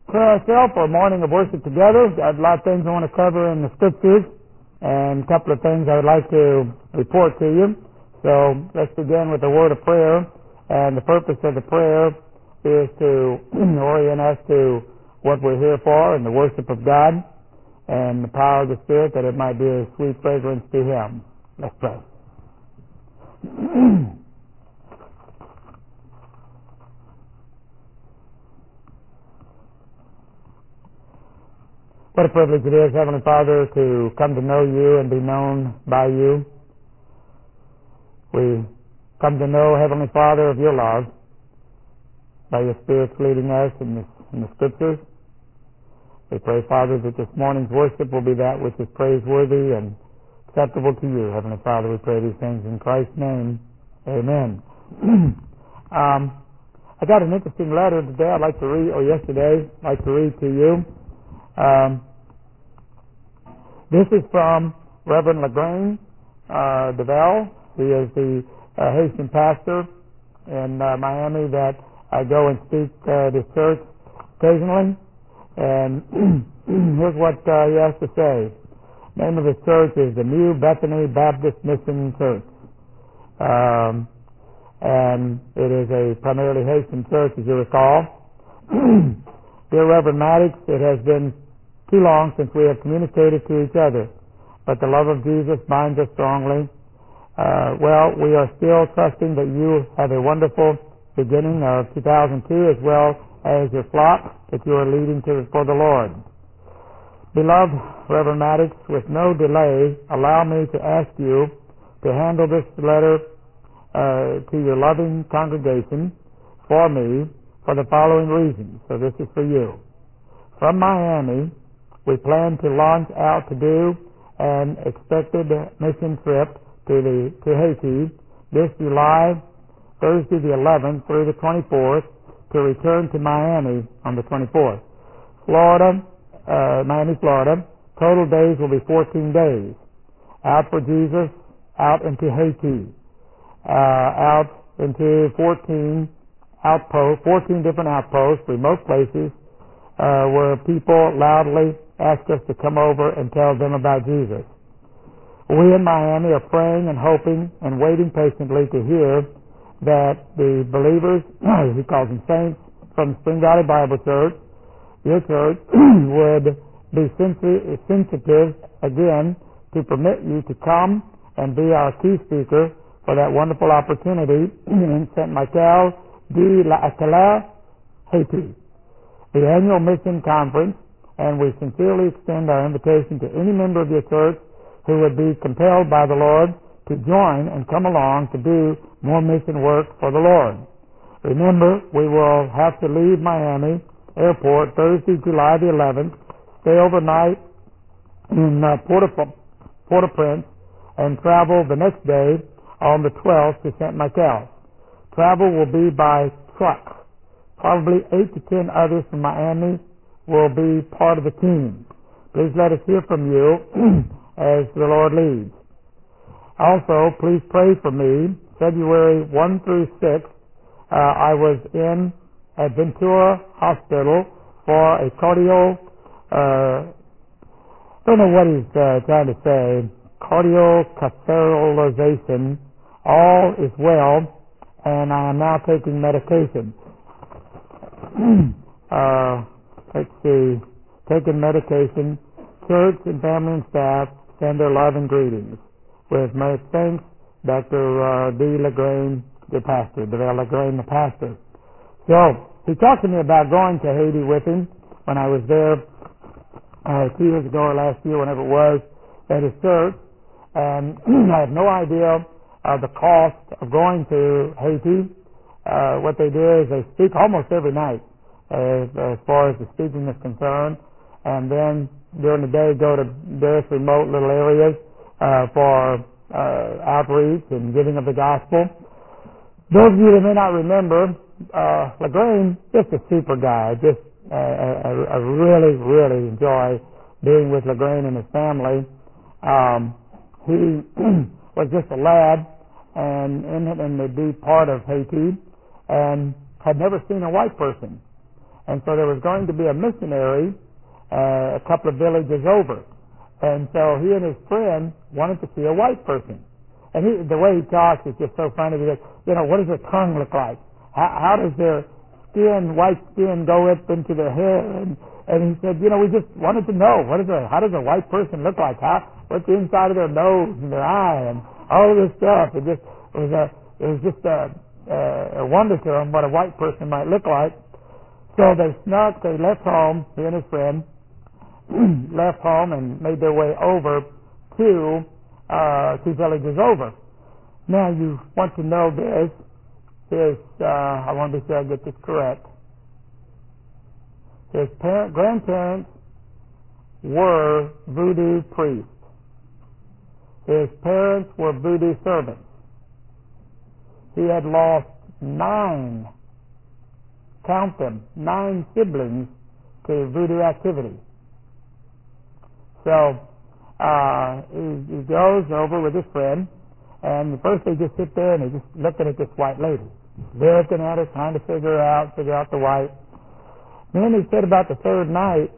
prayer ourselves for a morning of worship together. Got a lot of things I want to cover in the scriptures and a couple of things I would like to report to you. So let's begin with a word of prayer. And the purpose of the prayer is to orient us to what we're here for and the worship of God and the power of the Spirit, that it might be a sweet fragrance to Him. Let's pray. What a privilege it is, Heavenly Father, to come to know You and be known by You. We come to know, Heavenly Father, of Your love by Your Spirit leading us in the Scriptures. We pray, Father, that this morning's worship will be that which is praiseworthy and acceptable to You. Heavenly Father, we pray these things in Christ's name. Amen. I got an interesting letter today I'd like to read, or yesterday, I'd like to read to you. This is from Reverend LaGrange DeVell. He is the Haitian pastor in Miami that I go and speak to church occasionally. And here's what he has to say. The name of his church is the New Bethany Baptist Mission Church. And it is a primarily Haitian church, as you recall. Dear Reverend Maddox, it has been too long since we have communicated to each other, but the love of Jesus binds us strongly. We are still trusting that you have a wonderful beginning of 2002, as well as your flock that you are leading for the Lord. Beloved Reverend Maddox, with no delay, allow me to ask you to handle this letter to your loving congregation for me for the following reasons. So this is for you. From Miami, we plan to launch out to do an expected mission trip to Haiti this July, Thursday the 11th through the 24th, to return to Miami on the 24th. Miami, Florida. Total days will be 14 days. Out for Jesus, out into Haiti, out into 14 different outposts, remote places, where people loudly ask us to come over and tell them about Jesus. We in Miami are praying and hoping and waiting patiently to hear that the believers, he calls them saints, from Spring Valley Bible Church, your church, would be sensitive again to permit you to come and be our key speaker for that wonderful opportunity in Saint Michel de l'Atelier, Haiti, the annual mission conference. And we sincerely extend our invitation to any member of your church who would be compelled by the Lord to join and come along to do more mission work for the Lord. Remember, we will have to leave Miami Airport Thursday, July the 11th, stay overnight in Port-au-Prince, and travel the next day on the 12th to Saint Michel. Travel will be by truck. Probably 8 to 10 others from Miami will be part of the team. Please let us hear from you as the Lord leads. Also, please pray for me. February 1 through 6, I was in at Ventura Hospital for a don't know what he's trying to say, cardiocatheterization. All is well, and I am now taking medication. Let's see, taking medication. Church and family and staff send their love and greetings. With my thanks, Dr. D. LaGrange, the pastor, DeVell LaGrange, the pastor. So, he talked to me about going to Haiti with him when I was there 2 years ago or last year, whenever it was, at his church. And I have no idea the cost of going to Haiti. What they do is they speak almost every night. As far as the speaking is concerned, and then during the day go to various remote little areas for outreach and giving of the gospel. Those of you that may not remember, LaGrange, just a super guy. I really, really enjoy being with LaGrange and his family. He was just a lad and to be part of Haiti, and had never seen a white person. And so there was going to be a missionary a couple of villages over. And so he and his friend wanted to see a white person. And the way he talks is just so funny. He goes, what does their tongue look like? How does their white skin go up into their hair? And he said, we just wanted to know, how does a white person look like? What's the inside of their nose and their eye and all of this stuff? It was just a wonder to him what a white person might look like. So they left home, he and his friend, left home and made their way over to 2 villages over. Now you want to know this. I want to be sure I get this correct. His grandparents were voodoo priests. His parents were voodoo servants. He had lost 9 siblings to voodoo activity. So he goes over with his friend, and first they just sit there and they're just looking at this white lady, looking at her, trying to figure out the white. Then he said about the 3rd night,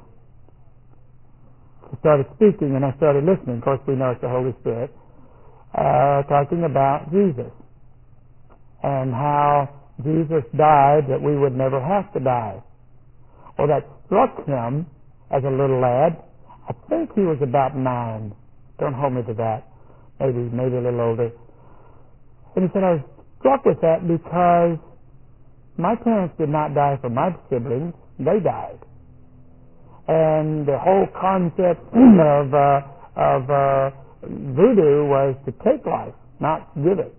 he started speaking, and I started listening. Of course, we know it's the Holy Spirit, talking about Jesus and how Jesus died that we would never have to die. Well, that struck him as a little lad. I think he was about 9. Don't hold me to that. Maybe a little older. And he said, I was struck with that because my parents did not die for my siblings. They died. And the whole concept of voodoo was to take life, not give it.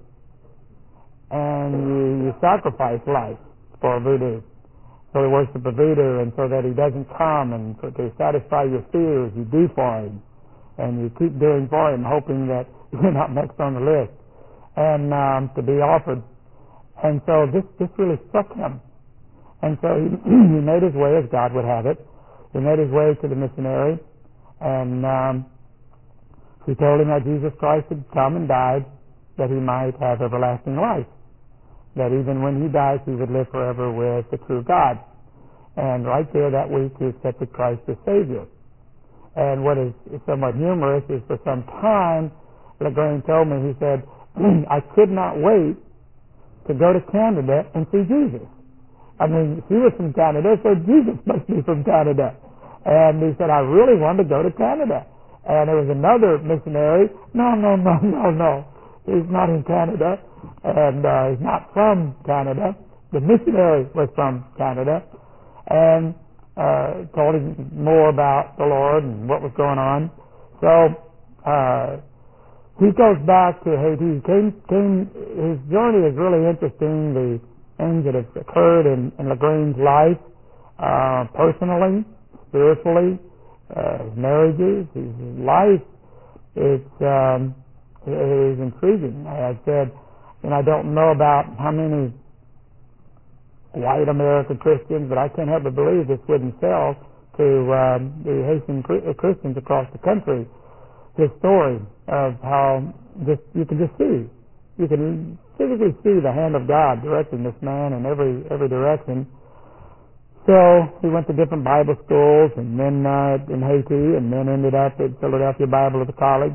And you sacrifice life for voodoo. So he worships a voodoo, and so that he doesn't come, and to satisfy your fears, you do for him. And you keep doing for him, hoping that you're not next on the list, and to be offered. And so this really struck him. And so he made his way as God would have it. He made his way to the missionary, and he told him that Jesus Christ had come and died that he might have everlasting life. That even when he dies, he would live forever with the true God. And right there that week, he accepted Christ as Savior. And what is somewhat humorous is for some time, LaGrange told me, he said, I could not wait to go to Canada and see Jesus. I mean, he was from Canada, so Jesus must be from Canada. And he said, I really wanted to go to Canada. And there was another missionary, no. He's not in Canada, and he's not from Canada. The missionary was from Canada, and told him more about the Lord and what was going on. So he goes back to Haiti. His journey is really interesting. The things that have occurred in LaGrange's life, personally, spiritually, his marriages, his life. It is intriguing. I said, I don't know about how many white American Christians, but I can't help but believe this wouldn't sell to the Haitian Christians across the country. His story of how you can just see, you can physically see the hand of God directing this man in every direction. So he went to different Bible schools, and then in Haiti, and then ended up at Philadelphia Bible College,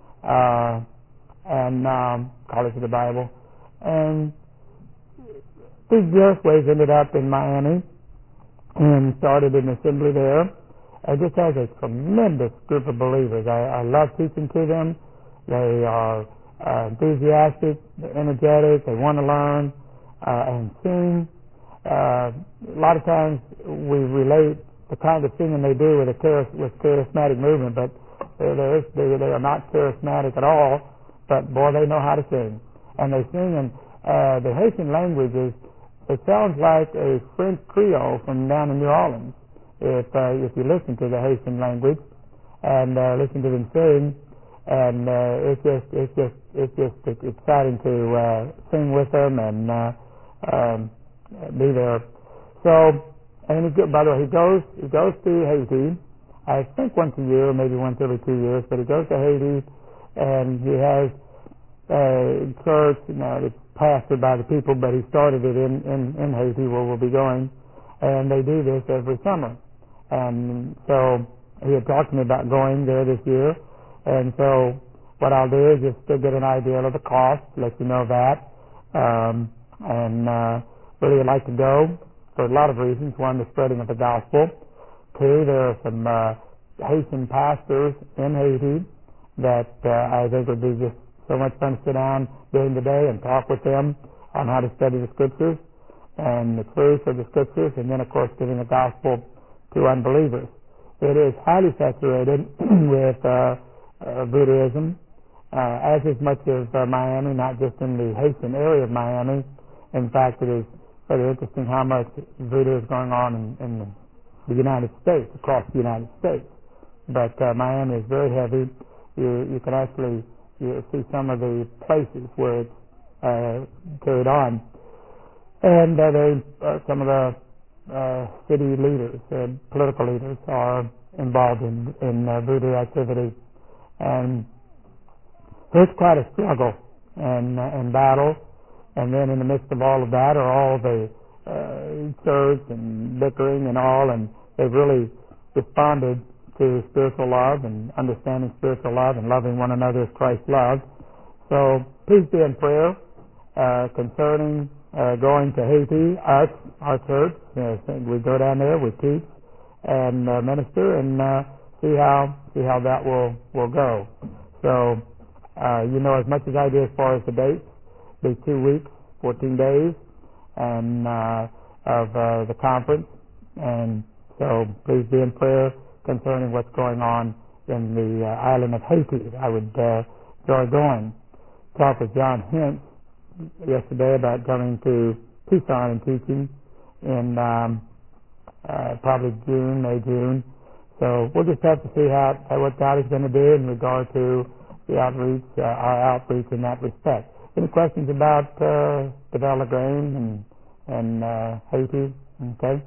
and College of the Bible, and through various ways ended up in Miami and started an assembly there. It just has a tremendous group of believers. I love teaching to them. They are enthusiastic, they're energetic, they want to learn and sing. A lot of times we relate the kind of singing they do with charismatic movement, but they are not charismatic at all. But boy, they know how to sing, and they sing in the Haitian language it sounds like a French Creole from down in New Orleans. If you listen to the Haitian language and listen to them sing, and it's just exciting to sing with them and be there. So, and by the way, he goes to Haiti. I think once a year, maybe once every 2 years, but he goes to Haiti, and he has a church. It's pastored by the people, but he started it in Haiti, where we'll be going. and they do this every summer. And so he had talked to me about going there this year, and so what I'll do is just to get an idea of the cost, let you know that, and really would like to go for a lot of reasons. One, the spreading of the gospel. Two, there are some Haitian pastors in Haiti that I think would be just so much fun to sit down during the day and talk with them on how to study the Scriptures and the truth of the Scriptures, and then, of course, giving the gospel to unbelievers. It is highly saturated with Buddhism, as is much of Miami, not just in the Haitian area of Miami. In fact, it is very interesting how much voodoo is going on in the United States, across the United States. But Miami is very heavy. You can actually see some of the places where it's carried on. And some of the city leaders, political leaders, are involved in voodoo activity. And it's quite a struggle and battle. And then in the midst of all of that are all the church and bickering and all, and they've really responded to spiritual love and understanding spiritual love and loving one another as Christ loved. So please be in prayer concerning going to Haiti. Our church, we go down there, we teach and minister, and see how that will go. So as much as I do as far as the dates. Be 2 weeks, 14 days, and of the conference, and so please be in prayer concerning what's going on in the island of Haiti. I would enjoy going. Talked with John Hintz yesterday about coming to Tucson and teaching in probably May, June. So we'll just have to see what God is going to do in regard to the outreach, our outreach in that respect. Any questions about the Valley Grain and Haiti? Okay.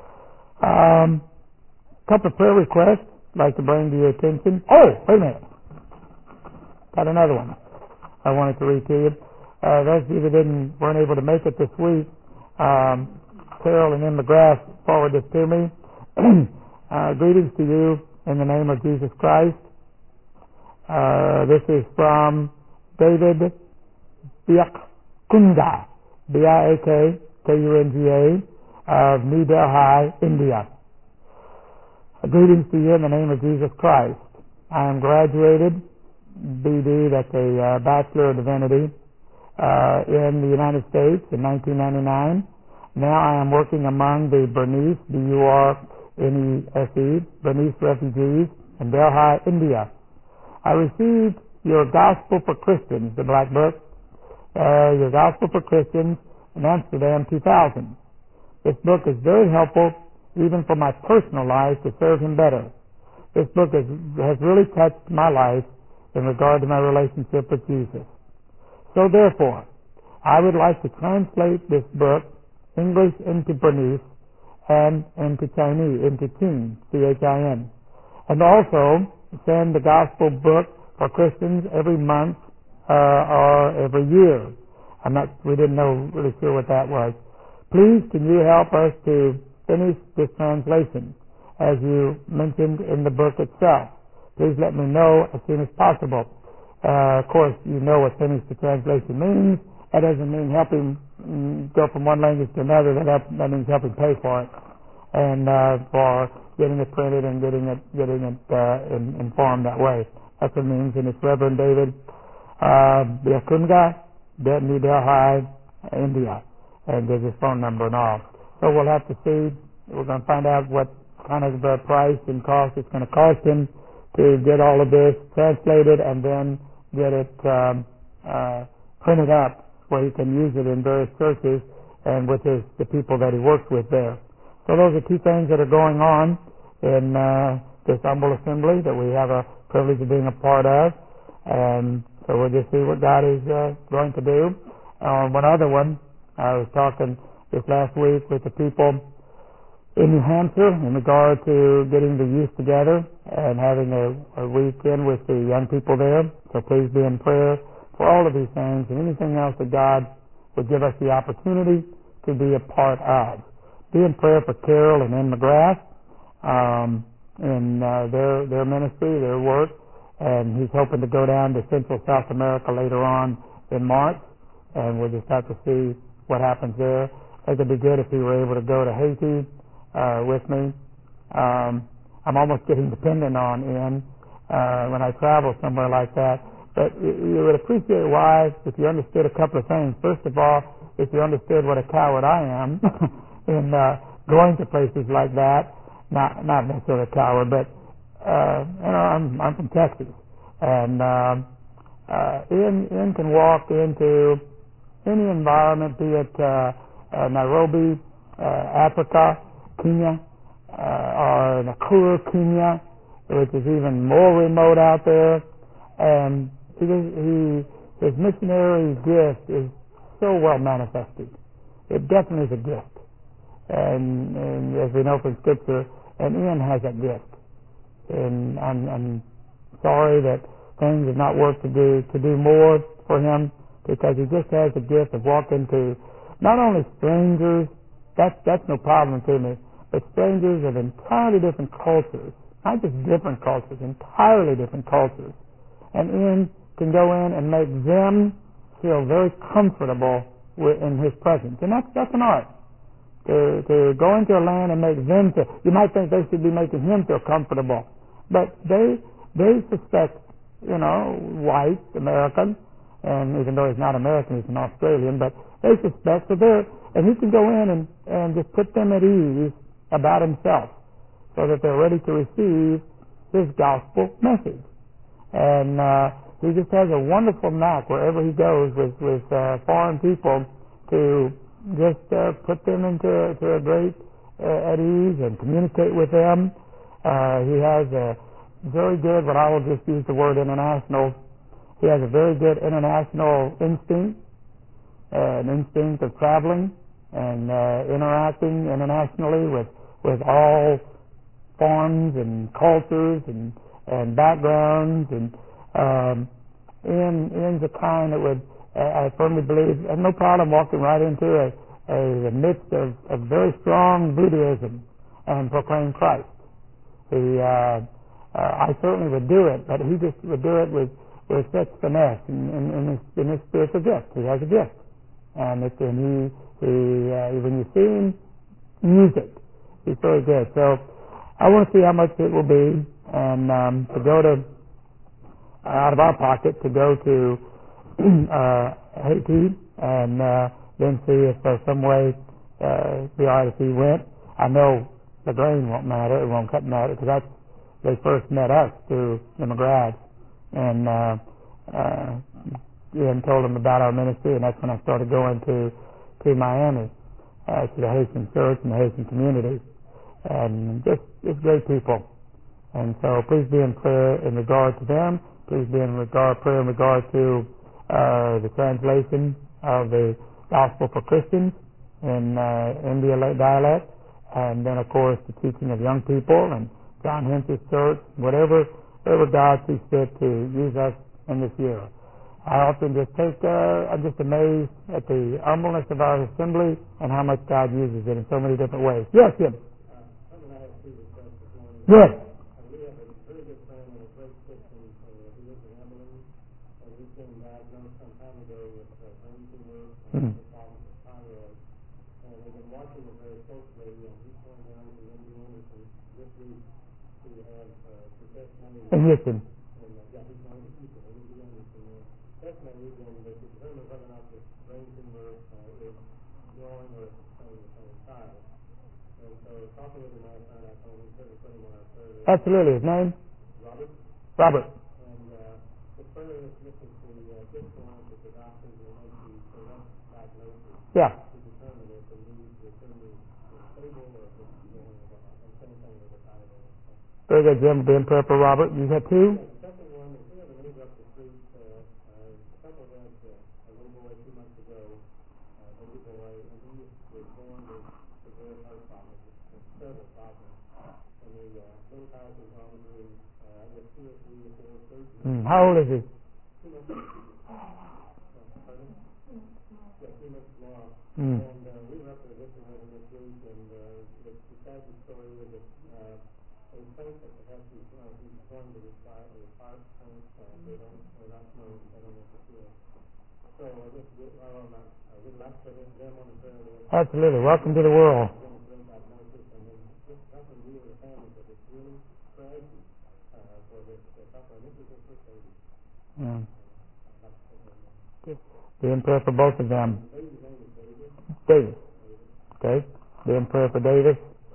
Couple of prayer requests I'd like to bring to your attention. Oh, wait a minute. Got another one I wanted to read to you. Those of you that weren't able to make it this week, Carol and Em McGrath forwarded this to me. Greetings to you in the name of Jesus Christ. This is from David Biakunda, Biakunda, of New Delhi, India. Greetings to you in the name of Jesus Christ. I am graduated, BD, that's a Bachelor of Divinity, in the United States in 1999. Now I am working among the Burmese, B-U-R-N-E-S-E, Burmese refugees in Delhi, India. I received your Gospel for Christians, the Black Book, your Gospel for Christians in Amsterdam 2000. This book is very helpful even for my personal life to serve Him better. This book has really touched my life in regard to my relationship with Jesus. So therefore, I would like to translate this book, English into Burmese and into Chinese, into Chin, C-H-I-N, and also send the Gospel book for Christians every month or every year. We didn't know really sure what that was. Please, can you help us to finish this translation as you mentioned in the book itself? Please let me know as soon as possible. Of course, you know what finish the translation means. That doesn't mean helping go from one language to another. That means helping pay for it and for getting it printed and getting it in form that way. That's what it means. And it's Reverend David Biakunda, New Delhi, India, and there's his phone number and all. So we'll have to see. We're going to find out what kind of price and cost it's going to cost him to get all of this translated and then get it printed up where he can use it in various churches and with the people that he works with there. So those are two things that are going on in this humble assembly that we have a privilege of being a part of. And so we'll just see what God is going to do. One other one, I was talking this last week with the people in New Hampshire in regard to getting the youth together and having a weekend with the young people there. So please be in prayer for all of these things and anything else that God would give us the opportunity to be a part of. be in prayer for Carol and Ann McGrath in their ministry, their work, and he's hoping to go down to Central South America later on in March, and we'll just have to see what happens there. I think it'd be good if he were able to go to Haiti with me. I'm almost getting dependent on Ian when I travel somewhere like that. But you would appreciate why if you understood a couple of things. First of all, if you understood what a coward I am in going to places like that. Not necessarily a coward, but I'm from Texas, and Ian can walk into any environment, be it Nairobi, Africa, Kenya, or Nakuru, Kenya, which is even more remote out there, and his missionary gift is so well manifested. It definitely is a gift, and as we know from Scripture, and Ian has that gift. And I'm sorry that things have not worked to do more for him, because he just has the gift of walking to not only strangers, that's no problem to me, but strangers of entirely different cultures, not just different cultures, entirely different cultures. And Ian can go in and make them feel very comfortable in his presence. And that's an art. To go into a land and make them feel, you might think they should be making him feel comfortable, but they suspect, white American, and even though he's not American, he's an Australian, but they suspect that and he can go in and just put them at ease about himself, so that they're ready to receive his gospel message. And he just has a wonderful knack wherever he goes with foreign people to just put them into a great at ease and communicate with them. He has a very good, but I will just use the word international. He has a very good international instinct, an instinct of traveling and interacting internationally with all forms and cultures and backgrounds, and Ian's the kind that would, I firmly believe, have no problem walking right into a midst of very strong Buddhism and proclaim Christ. I certainly would do it, but he just would do it with such finesse in his spiritual gift. He has a gift, and when you see him use it, he's very good. So I want to see how much it will be, and to go to out of our pocket to go to Haiti, and then see if there's some way be all right if he went. I know the grain won't matter; it won't matter, because they first met us through the McGraths, and Ian told them about our ministry, and that's when I started going to Miami, to the Haitian church and the Haitian community, and just great people. And so please be in prayer in regard to them. Please be in prayer in regard to the translation of the Gospel for Christians in India dialect, and then of course the teaching of young people and John Hence's church, whatever God sees fit to use us in this year. I often just I'm just amazed at the humbleness of our assembly and how much God uses it in so many different ways. Yes, Jim. Yes. Mm. And listen. Absolutely. His name? Robert. Yeah. Very good, Jim. Be in prayer for Robert. You had two? How old is he? week, and the sad story was that they think that perhaps he's going to retire, they're not known, they don't know for sure. So I just would like to put them on the prayer list. Absolutely. Welcome to the world. Yeah. Be in prayer for both of them. David. Okay. Be in prayer for David.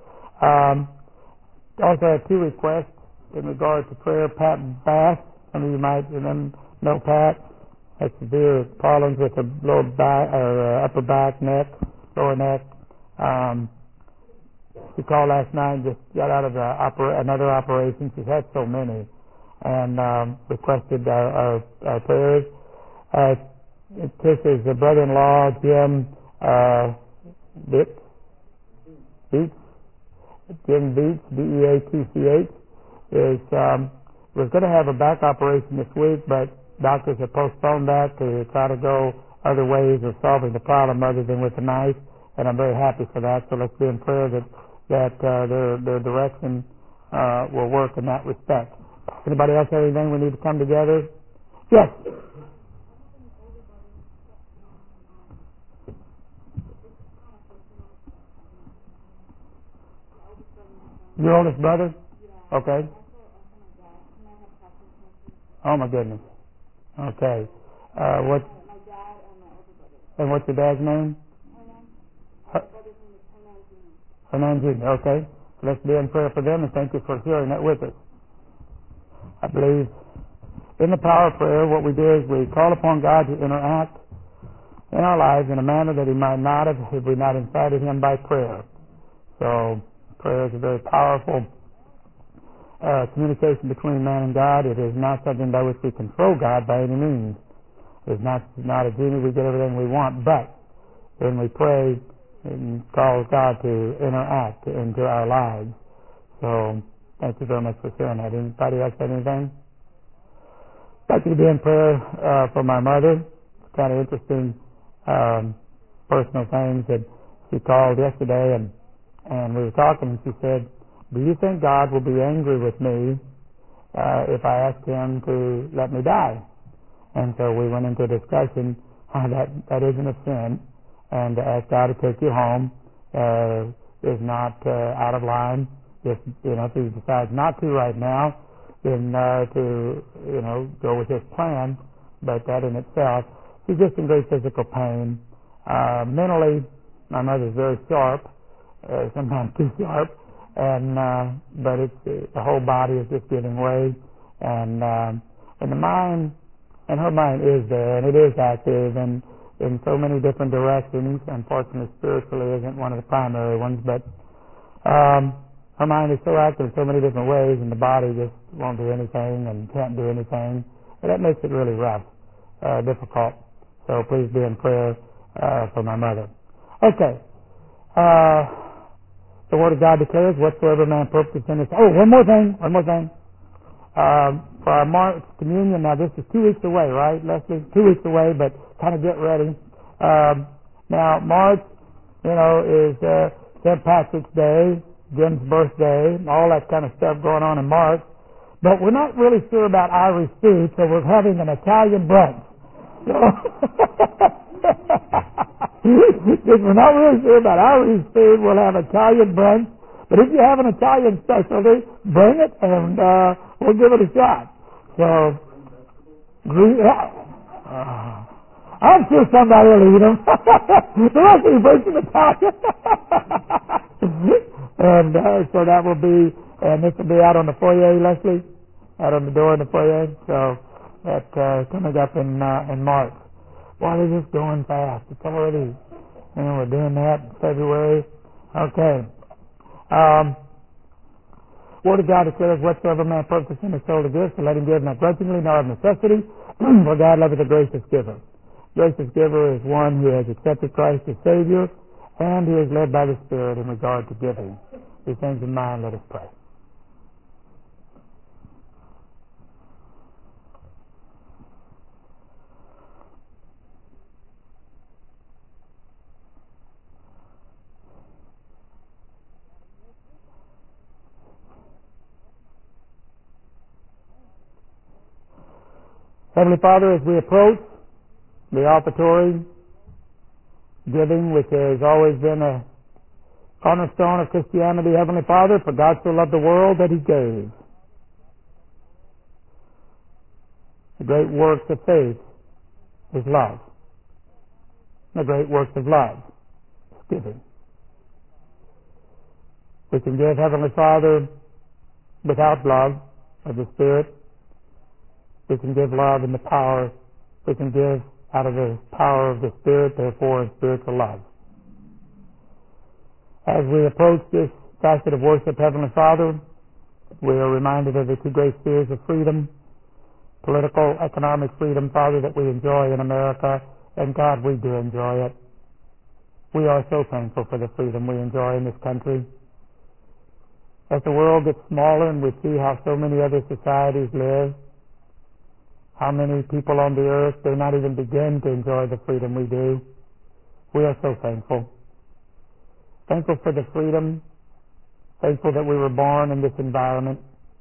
Also have two requests in regard to prayer. Pat Bass. Some of you might know Pat. Has severe problems with the lower back or upper back, neck, lower neck. She called last night and just got out of another operation. She's had so many, and requested our prayers. This is the brother-in-law, Jim Beats, Jim Beats, Beatch, was going to have a back operation this week, but doctors have postponed that to try to go other ways of solving the problem other than with a knife, and I'm very happy for that. So let's be in prayer that their direction will work in that respect. Anybody else have anything we need to come together? Yes. Your oldest brother? Okay. Oh my goodness. Okay. What's your dad's name? Hernan Jr. Okay. Let's be in prayer for them, and thank you for sharing that with us. I believe in the power of prayer, what we do is we call upon God to interact in our lives in a manner that He might not have if we not incited Him by prayer. So prayer is a very powerful communication between man and God. It is not something by which we control God by any means. It's not a genie we get everything we want, but when we pray, it calls God to interact into our lives. So thank you very much for sharing that. Anybody else have anything? I'd like you to be in prayer for my mother. It's kind of interesting personal things that she called yesterday, and we were talking, and she said, do you think God will be angry with me if I ask Him to let me die? And so we went into a discussion how that isn't a sin, and to ask God to take you home is not out of line. If He decides not to right now, then to go with His plan. But that in itself, she's just in great physical pain. Mentally, my mother's very sharp, sometimes too sharp, and but it's the whole body is just giving way, and the mind, and her mind is there, and it is active, and in so many different directions. Unfortunately, spiritually isn't one of the primary ones, but her mind is so active in so many different ways, and the body just won't do anything and can't do anything, and that makes it really rough, difficult. So please be in prayer for my mother. Okay. The Word of God declares, whatsoever man purposes in his... Oh, one more thing. For our March communion, now this is 2 weeks away, right, Leslie? 2 weeks away, but kind of get ready. Now, March, is St. Patrick's Day, Jim's birthday, all that kind of stuff going on in March. But we're not really sure about Irish food, so we're having an Italian brunch. If we're not really sure about Irish food, we'll have Italian brunch. But if you have an Italian specialty, bring it, and we'll give it a shot. So, I'm sure somebody will eat them. The rest of you bring some Italian. And so that will be, and this will be out on the foyer, Leslie, out on the door in the foyer. So that's coming up in March. Boy, they're just going fast. It's already, we're doing that in February. Okay. Word of God declares, whatsoever man purposes in his soul to give, so let him give not grudgingly nor of necessity, for God loveth a gracious giver. Gracious giver is one who has accepted Christ as Savior, and who is led by the Spirit in regard to giving. These things in mind, let us pray. Heavenly Father, as we approach the offertory giving, which has always been a cornerstone of Christianity, Heavenly Father, for God so loved the world that He gave. The great works of faith is love. The great works of love is giving. We can give, Heavenly Father, without love of the Spirit. We can give love in the power. We can give out of the power of the Spirit, therefore in spiritual love. As we approach this facet of worship, Heavenly Father, we are reminded of the two great spheres of freedom, political, economic freedom, Father, that we enjoy in America, and God, we do enjoy it. We are so thankful for the freedom we enjoy in this country. As the world gets smaller and we see how so many other societies live, how many people on the earth do not even begin to enjoy the freedom we do, we are so thankful. Thankful for the freedom, thankful that we were born in this environment.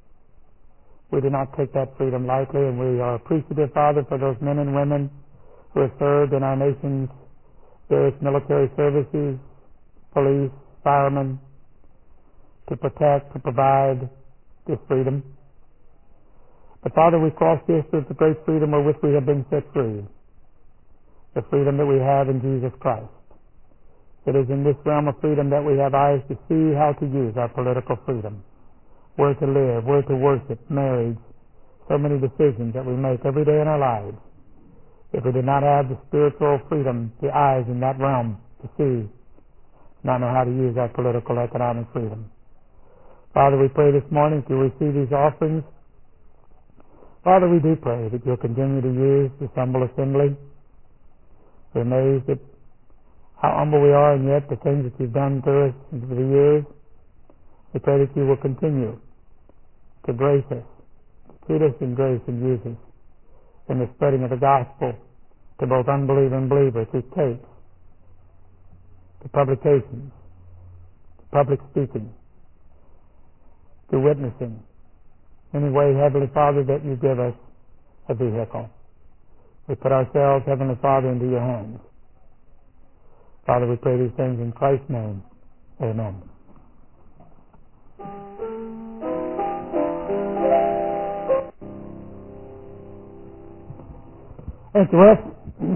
We do not take that freedom lightly, and we are appreciative, Father, for those men and women who have served in our nation's various military services, police, firemen, to protect, to provide this freedom. But Father, we cross this with the great freedom wherewith we have been set free, the freedom that we have in Jesus Christ. It is in this realm of freedom that we have eyes to see how to use our political freedom, where to live, where to worship, marriage, so many decisions that we make every day in our lives. If we did not have the spiritual freedom, the eyes in that realm to see, not know how to use our political, economic freedom. Father, we pray this morning to receive these offerings. Father, we do pray that you'll continue to use this humble assembly. We're amazed at how humble we are, and yet the things that you've done to us over the years. We pray that you will continue to grace us, to treat us in grace and use us in the spreading of the gospel to both unbelieving believers, through tapes, to publications, to public speaking, to witnessing. Any way, Heavenly Father, that you give us a vehicle. We put ourselves, Heavenly Father, into your hands. Father, we pray these things in Christ's name. Amen. Thank you, Wes.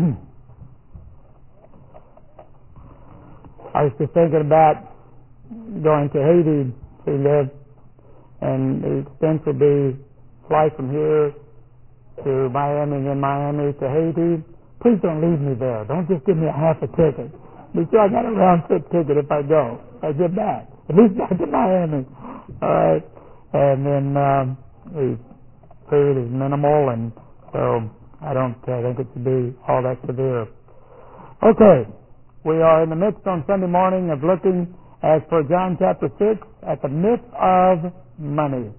I was just thinking about going to Haiti to live, and the expense would be fly from here to Miami and then Miami to Haiti. Please don't leave me there. Don't just give me a half a ticket. Be sure I got a round trip ticket if I go. I get back. At least back to Miami. All right. And then the food is minimal, and so I don't think it should be all that severe. Okay. We are in the midst on Sunday morning of looking, as per John chapter 6, at the myth of money.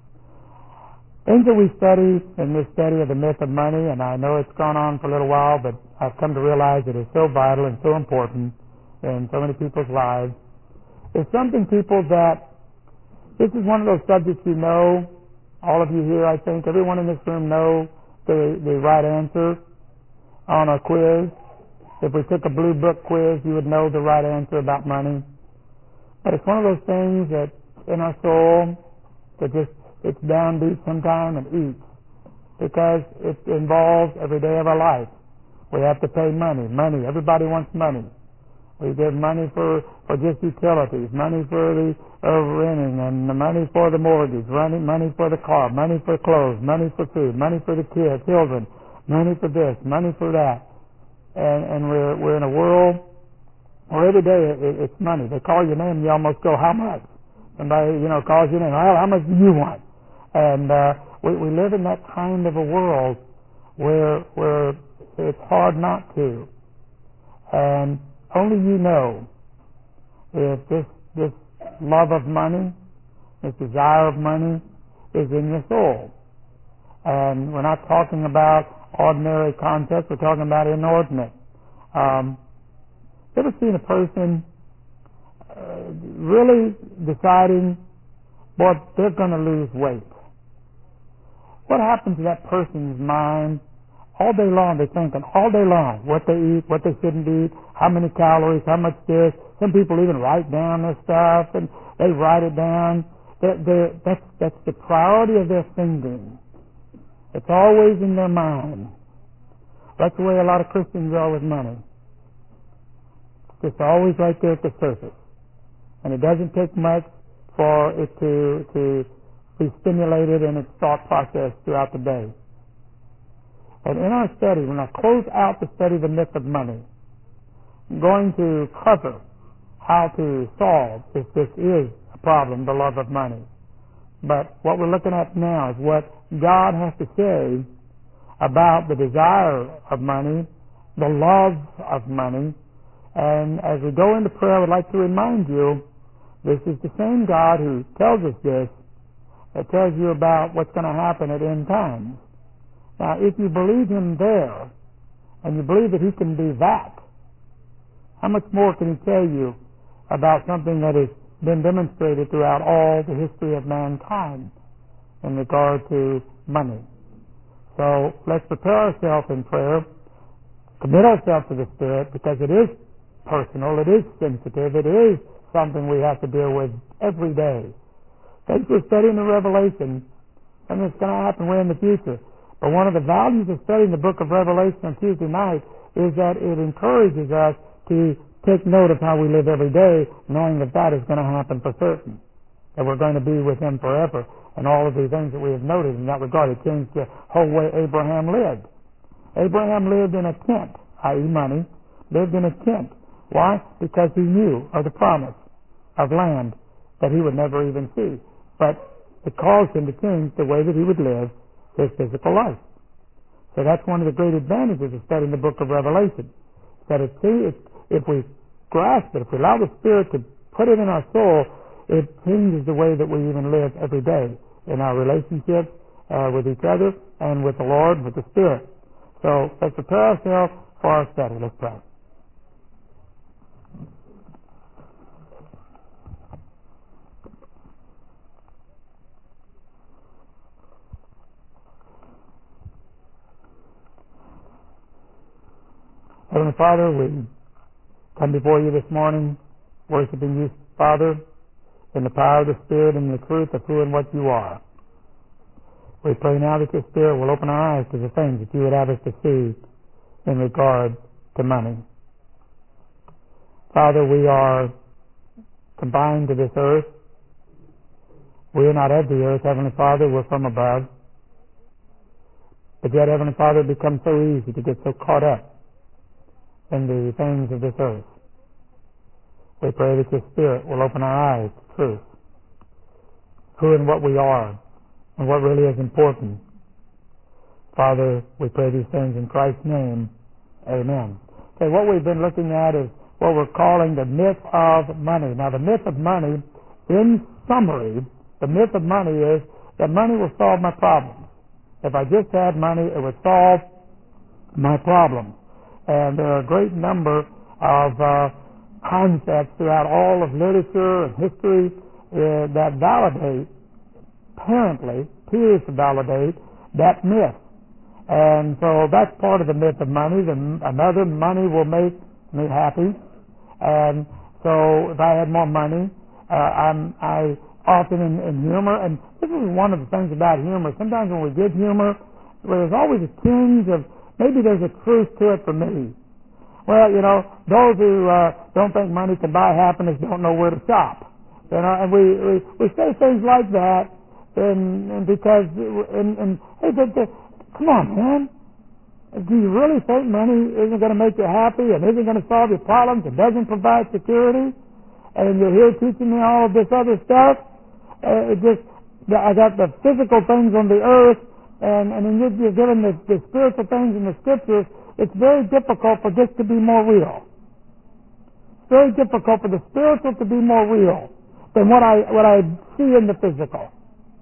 Things that we study in this study of the myth of money, and I know it's gone on for a little while, but I've come to realize it is so vital and so important in so many people's lives. It's something, people, that this is one of those subjects you know. All of you here, I think, everyone in this room know the right answer on a quiz. If we took a blue book quiz, you would know the right answer about money. But it's one of those things that in our soul that just, it's down deep sometime and eats, because it involves every day of our life. We have to pay money. Money. Everybody wants money. We give money for just utilities, money for the renting, and the money for the mortgage, money for the car, money for clothes, money for food, money for the children, money for this, money for that. And we're in a world where every day it's money. They call your name, you almost go, how much? Somebody, calls your name, well, how much do you want? And we live in that kind of a world where it's hard not to. And only you know if this love of money, this desire of money is in your soul. And we're not talking about ordinary concepts, we're talking about inordinate. You ever seen a person really deciding, boy, they're going to lose weight? What happens to that person's mind All day long they're thinking, all day long, what they eat, what they shouldn't eat, how many calories, how much this. Some people even write down their stuff, and they write it down. That's the priority of their thinking. It's always in their mind. That's the way a lot of Christians are with money. It's always right there at the surface. And it doesn't take much for it to be stimulated in its thought process throughout the day. And in our study, when I close out the study of the myth of money, I'm going to cover how to solve, if this is a problem, the love of money. But what we're looking at now is what God has to say about the desire of money, the love of money. And as we go into prayer, I would like to remind you, this is the same God who tells us this, that tells you about what's going to happen at end times. Now, if you believe Him there, and you believe that He can be that, how much more can He tell you about something that has been demonstrated throughout all the history of mankind in regard to money? So let's prepare ourselves in prayer, commit ourselves to the Spirit, because it is personal, it is sensitive, it is something we have to deal with every day. Thanks for studying the Revelation, and it's going to happen way in the future. But one of the values of studying the book of Revelation on Tuesday night is that it encourages us to take note of how we live every day, knowing that that is going to happen for certain, that we're going to be with Him forever. And all of the things that we have noted in that regard, it changed the whole way Abraham lived. Abraham lived in a tent, i.e. money, lived in a tent. Why? Because he knew of the promise of land that he would never even see. But it caused him to change the way that he would live his physical life. So that's one of the great advantages of studying the book of Revelation. That if we grasp it, if we allow the Spirit to put it in our soul, it changes the way that we even live every day in our relationships with each other and with the Lord, with the Spirit. So let's prepare ourselves for our study. Let's pray. Heavenly Father, we come before you this morning, worshiping you, Father, in the power of the Spirit and the truth of who and what you are. We pray now that your Spirit will open our eyes to the things that you would have us to see in regard to money. Father, we are confined to this earth. We are not of the earth, Heavenly Father, we're from above. But yet, Heavenly Father, it becomes so easy to get so caught up in the things of this earth. We pray that your Spirit will open our eyes to truth, who and what we are, and what really is important. Father, we pray these things in Christ's name. Amen. Okay, what we've been looking at is what we're calling the myth of money. Now, the myth of money, in summary, the myth of money is that money will solve my problems. If I just had money, it would solve my problems. And there are a great number of concepts throughout all of literature and history that validate, apparently, appears to validate that myth. And so that's part of the myth of money. Another, money will make me happy. And so if I had more money, I often in humor, and this is one of the things about humor, sometimes when we give humor, there's always a tinge of, maybe there's a truth to it for me. Well, you know, those who don't think money can buy happiness don't know where to shop. You know, and we say things like that, and because, hey, come on, man. Do you really think money isn't going to make you happy and isn't going to solve your problems and doesn't provide security? And you're here teaching me all of this other stuff? I got the physical things on the earth, and you're given the spiritual things in the Scriptures. It's very difficult for this to be more real. It's very difficult for the spiritual to be more real than what I see in the physical.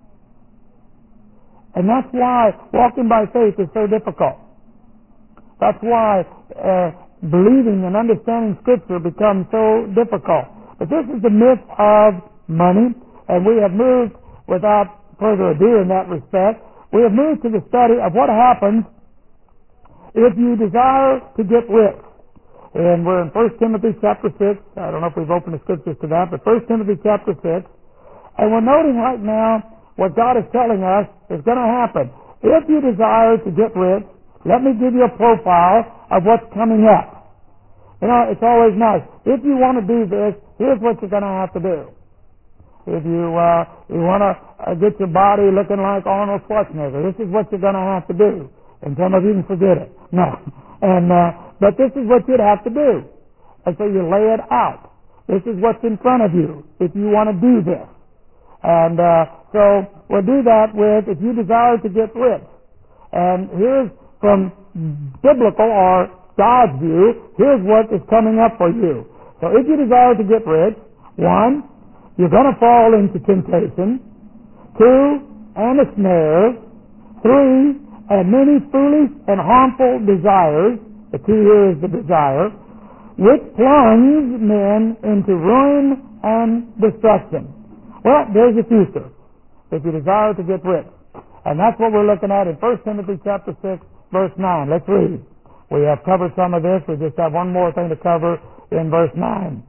And that's why walking by faith is so difficult. That's why believing and understanding Scripture becomes so difficult. But this is the myth of money, and we have moved, without further ado in that respect, we have moved to the study of what happens if you desire to get rich, and we're in 1 Timothy chapter 6, I don't know if we've opened the scriptures to that, but 1 Timothy chapter 6, and we're noting right now what God is telling us is going to happen. If you desire to get rich, let me give you a profile of what's coming up. You know, it's always nice. If you want to do this, here's what you're going to have to do. If you want to get your body looking like Arnold Schwarzenegger, this is what you're going to have to do. And some of you can forget it. No. But this is what you'd have to do. And so you lay it out. This is what's in front of you if you want to do this. And so we'll do that with if you desire to get rich. And here's from biblical or God's view, here's what is coming up for you. So if you desire to get rich, 1, you're going to fall into temptation. 2, and a snare. 3, and many foolish and harmful desires. The key here is the desire, which plunge men into ruin and destruction. Well, there's your future, if you desire to get rich. And that's what we're looking at in 1 Timothy chapter 6, verse 9. Let's read. We have covered some of this. We just have one more thing to cover in verse 9.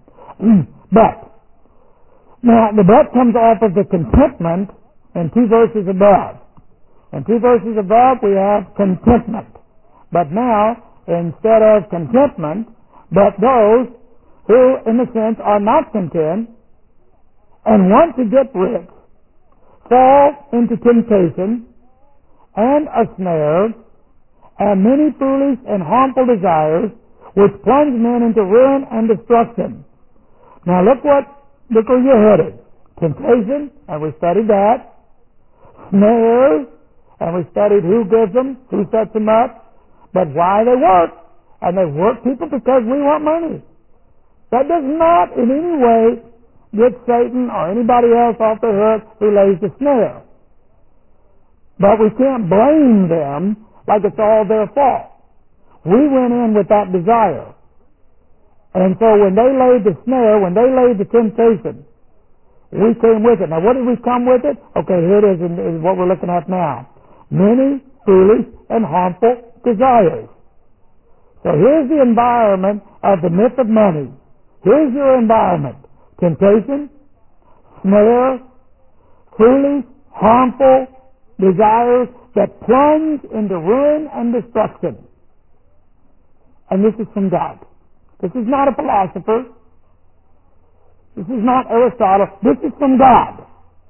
Now, the but comes off of the contentment in 2 verses above. In 2 verses above, we have contentment. But now, instead of contentment, but those who, in a sense, are not content and want to get rich, fall into temptation and a snare and many foolish and harmful desires, which plunge men into ruin and destruction. Now look where you're headed. Temptation, and we studied that. Snares, and we studied who gives them, who sets them up, but why they work. And they work people because we want money. That does not in any way get Satan or anybody else off the hook who lays the snare. But we can't blame them like it's all their fault. We went in with that desire. And so when they laid the snare, when they laid the temptation, we came with it. Now what did we come with it? Okay, here it is what we're looking at now. Many foolish and harmful desires. So here's the environment of the myth of money. Here's your environment. Temptation, snare, foolish, harmful desires that plunge into ruin and destruction. And this is from God. This is not a philosopher. This is not Aristotle. This is from God.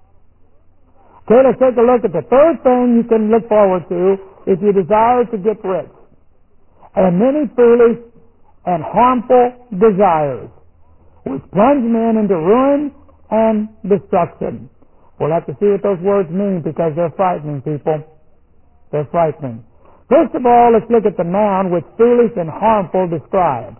Okay, let's take a look at the third thing you can look forward to if you desire to get rich. And many foolish and harmful desires, which plunge men into ruin and destruction. We'll have to see what those words mean because they're frightening, people. They're frightening. First of all, let's look at the noun which foolish and harmful describe.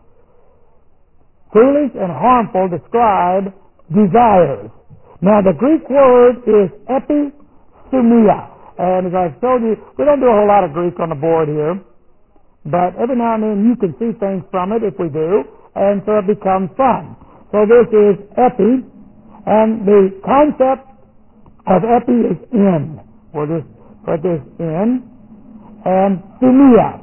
Foolish and harmful describe desires. Now, the Greek word is epithumia. And as I've told you, we don't do a whole lot of Greek on the board here. But every now and then you can see things from it if we do. And so it becomes fun. So this is epi. And the concept of epi is in. We'll just put this in. And thumia.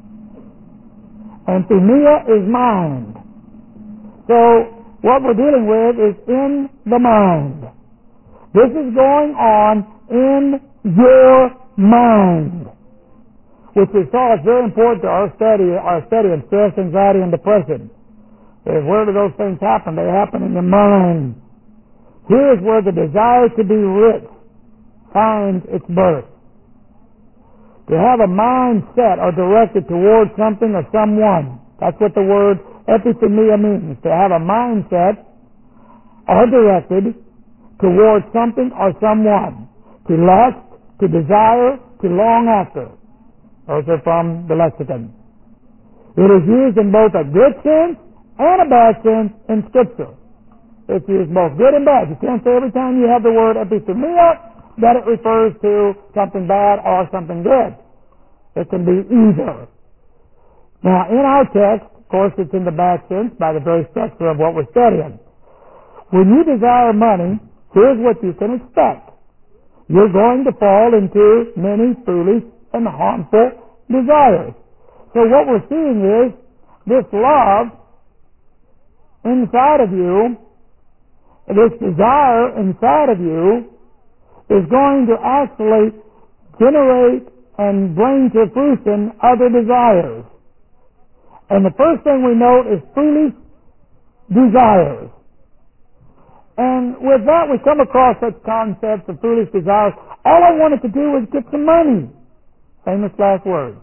And thumia is mind. So what we're dealing with is in the mind. This is going on in your mind, which we saw is very important to our study in stress, anxiety, and depression. Where do those things happen? They happen in your mind. Here's where the desire to be rich finds its birth. To have a mindset or directed towards something or someone. That's what the word epithumia means. To have a mindset or directed towards something or someone. To lust, to desire, to long after. Those are from the lexicon. It is used in both a good sense and a bad sense in Scripture. It's used both good and bad. You can't say every time you have the word epithumia that it refers to something bad or something good. It can be either. Now, in our text, of course, it's in the bad sense by the very structure of what we're studying. When you desire money, here's what you can expect. You're going to fall into many foolish and harmful desires. So what we're seeing is this love inside of you, this desire inside of you, is going to actually generate and bring to fruition other desires. And the first thing we note is foolish desires. And with that, we come across such concepts of foolish desires. All I wanted to do was get some money. Famous last words.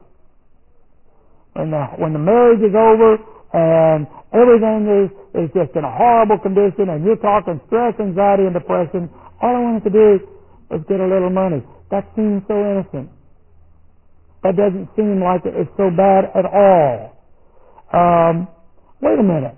When the marriage is over and everything is just in a horrible condition and you're talking stress, anxiety, and depression, all I wanted to do was get a little money. That seems so innocent. That doesn't seem like it's so bad at all. Wait a minute.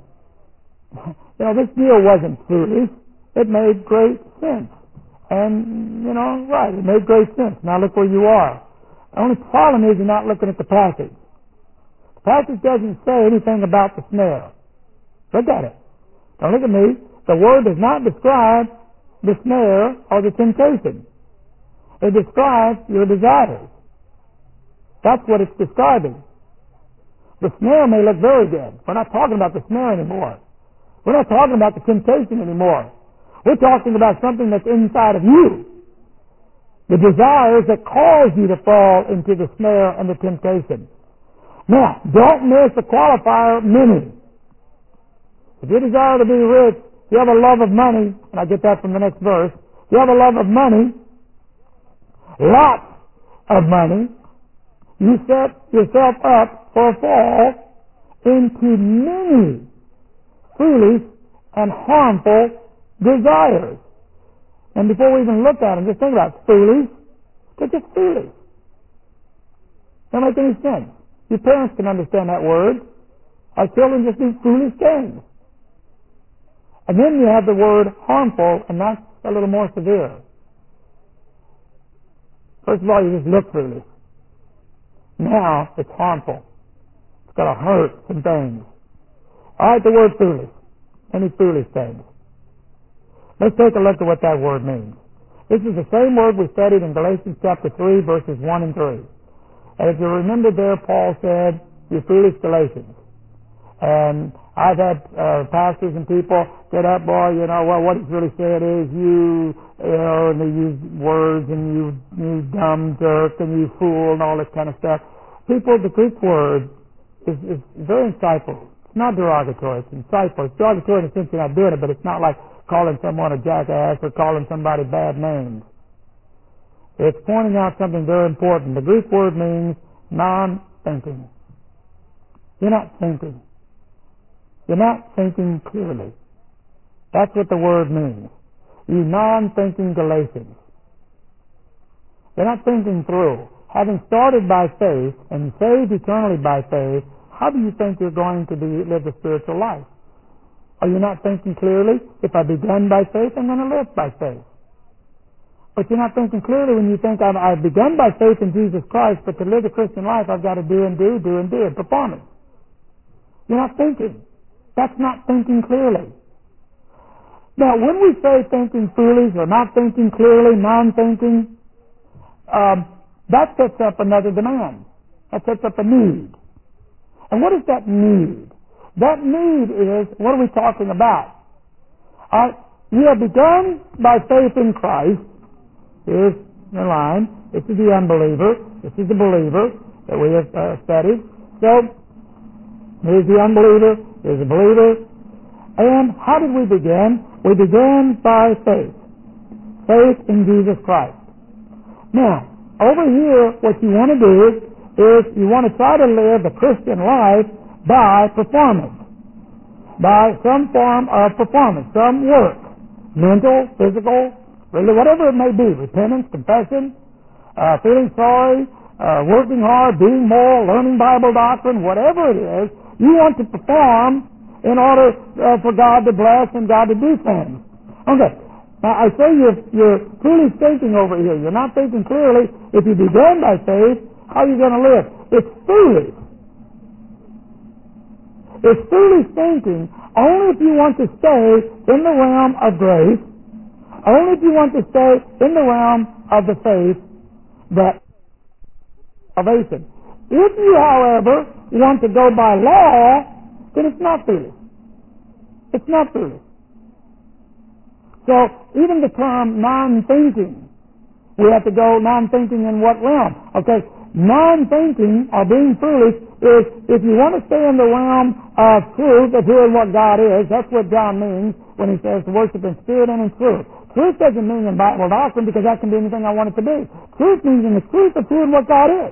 This deal wasn't foolish. It made great sense. And, right, it made great sense. Now look where you are. The only problem is you're not looking at the passage. The passage doesn't say anything about the snare. Look at it. Don't look at me. The word does not describe the snare or the temptation. It describes your desires. That's what it's describing. The snare may look very good. We're not talking about the snare anymore. We're not talking about the temptation anymore. We're talking about something that's inside of you. The desires that cause you to fall into the snare and the temptation. Now, don't miss the qualifier, many. If you desire to be rich, you have a love of money, and I get that from the next verse, you have a love of money, lots of money, you set yourself up for a fall into many foolish and harmful desires. And before we even look at them, just think about it. Foolish. They're just foolish. Don't make any sense. Your parents can understand that word. Our children just do foolish things. And then you have the word harmful, and that's a little more severe. First of all, you just look foolish. Now it's harmful. It's got to hurt some things. All right, the word foolish. Any foolish things. Let's take a look at what that word means. This is the same word we studied in Galatians chapter 3, verses 1 and 3. And if you remember there, Paul said, "You foolish Galatians." And I've had pastors and people get up, boy, what he's really said is and they use words, and you dumb jerk, and you fool, and all this kind of stuff. People, the Greek word is very insightful. It's not derogatory. It's insightful. It's derogatory in the sense you're not doing it, but it's not like calling someone a jackass or calling somebody bad names. It's pointing out something very important. The Greek word means non-thinking. You're not thinking. You're not thinking clearly. That's what the word means. You non-thinking Galatians. You're not thinking through. Having started by faith and saved eternally by faith, how do you think you're going to live the spiritual life? Are you not thinking clearly? If I begun by faith, I'm going to live by faith. But you're not thinking clearly when you think I've begun by faith in Jesus Christ, but to live the Christian life, I've got to do and do and do, performance. You're not thinking. That's not thinking clearly. Now, when we say thinking foolish or not thinking clearly, non-thinking, that sets up another demand. That sets up a need. And what is that need? That need is, what are we talking about? You have begun by faith in Christ. Here's the line. This is the unbeliever. This is the believer that we have studied. So, here's the unbeliever. Here's the believer. And how did we begin? We began by faith. Faith in Jesus Christ. Now, over here, what you want to do is you want to try to live the Christian life by performance. By some form of performance, some work. Mental, physical, really whatever it may be. Repentance, confession, feeling sorry, working hard, being moral, learning Bible doctrine, whatever it is, you want to perform in order for God to bless and God to do things. Okay. Now, I say you're truly thinking over here. You're not thinking clearly. If you began by faith, how are you going to live? It's foolish. It's foolish thinking only if you want to stay in the realm of grace, only if you want to stay in the realm of the faith that salvation. If you, however, want to go by law, then it's not foolish. It's not foolish. So even the term non-thinking, we have to go non-thinking in what realm? Okay, non-thinking or being foolish is if you want to stay in the realm of truth, of who and what God is. That's what John means when he says to worship in spirit and in truth. Truth doesn't mean in Bible doctrine because that can be anything I want it to be. Truth means in the truth of who and what God is.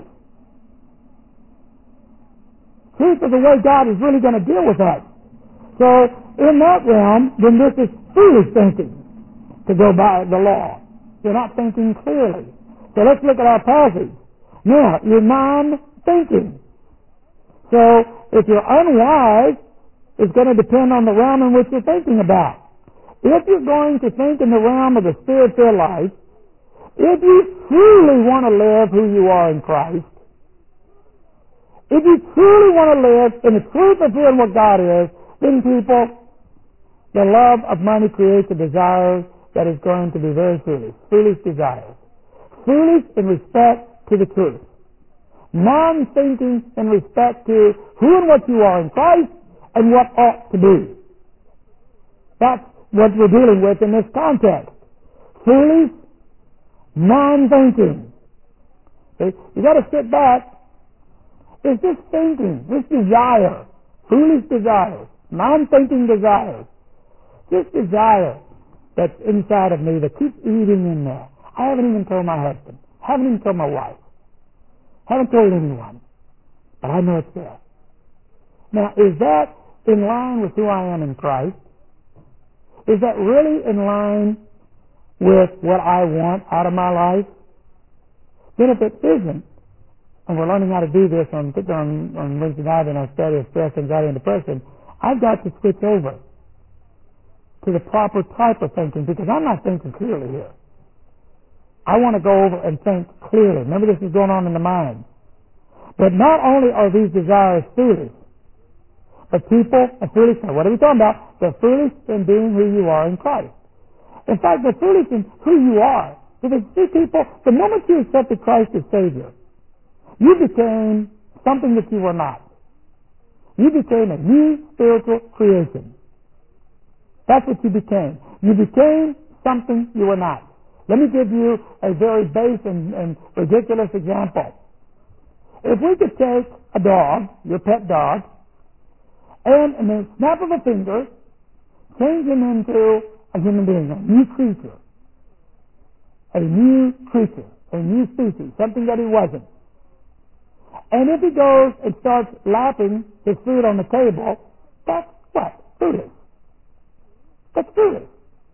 Truth is the way God is really going to deal with us. So in that realm, then this is foolish thinking to go by the law. You're not thinking clearly. So let's look at our passage. Now, you're non-thinking. So if you're unwise, it's going to depend on the realm in which you're thinking about. If you're going to think in the realm of the spirit-filled life, if you truly want to live who you are in Christ, if you truly want to live in the truth of who and what God is, then people, the love of money creates a desire that is going to be very foolish. Foolish desires. Foolish in respect to the truth. Non-thinking in respect to who and what you are in Christ and what ought to be. That's what we're dealing with in this context. Foolish, non-thinking. See, you got to sit back. It's this thinking, this desire, foolish desires, non-thinking desires, this desire that's inside of me that keeps eating in there. I haven't even told my husband. Haven't even told my wife. Haven't told anyone. But I know it's there. Now, is that in line with who I am in Christ? Is that really in line with what I want out of my life? Then if it isn't, and we're learning how to do this on Wednesday night in our study of stress, anxiety, and depression, I've got to switch over to the proper type of thinking because I'm not thinking clearly here. I want to go over and think clearly. Remember, this is going on in the mind. But not only are these desires foolish, but people are foolish. Now, what are we talking about? They're foolish in being who you are in Christ. In fact, they're foolish in who you are. Because see, people, the moment you accepted Christ as Savior, you became something that you were not. You became a new spiritual creation. That's what you became. You became something you were not. Let me give you a very base and ridiculous example. If we could take a dog, your pet dog, and in the snap of a finger, change him into a human being, a new creature, a new species, something that he wasn't. And if he goes and starts lapping his food on the table, that's what? Foolish. That's foolish.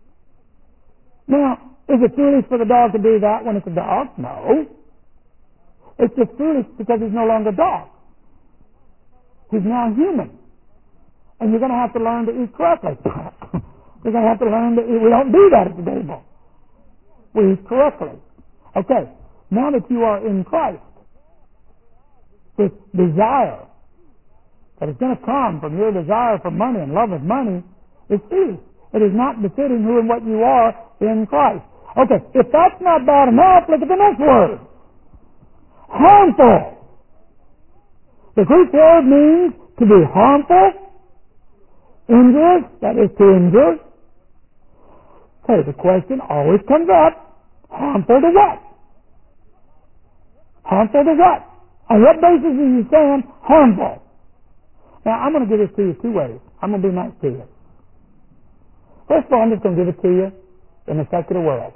Now, is it foolish for the dog to do that when it's a dog? No. It's just foolish because he's no longer a dog. He's now human. And you're going to have to learn to eat correctly. You're going to have to learn to eat. We don't do that at the table. We eat correctly. Okay, now that you are in Christ, this desire that is going to come from your desire for money and love of money is foolish. It is not befitting who and what you are in Christ. Okay, if that's not bad enough, look at the next word. Harmful. The Greek word means to be harmful, injurious, that is to injure. Okay, the question always comes up, harmful to what? Harmful to what? On what basis is he saying harmful? Now, I'm going to give this to you two ways. I'm going to be nice to you. First of all, I'm just going to give it to you in the secular world.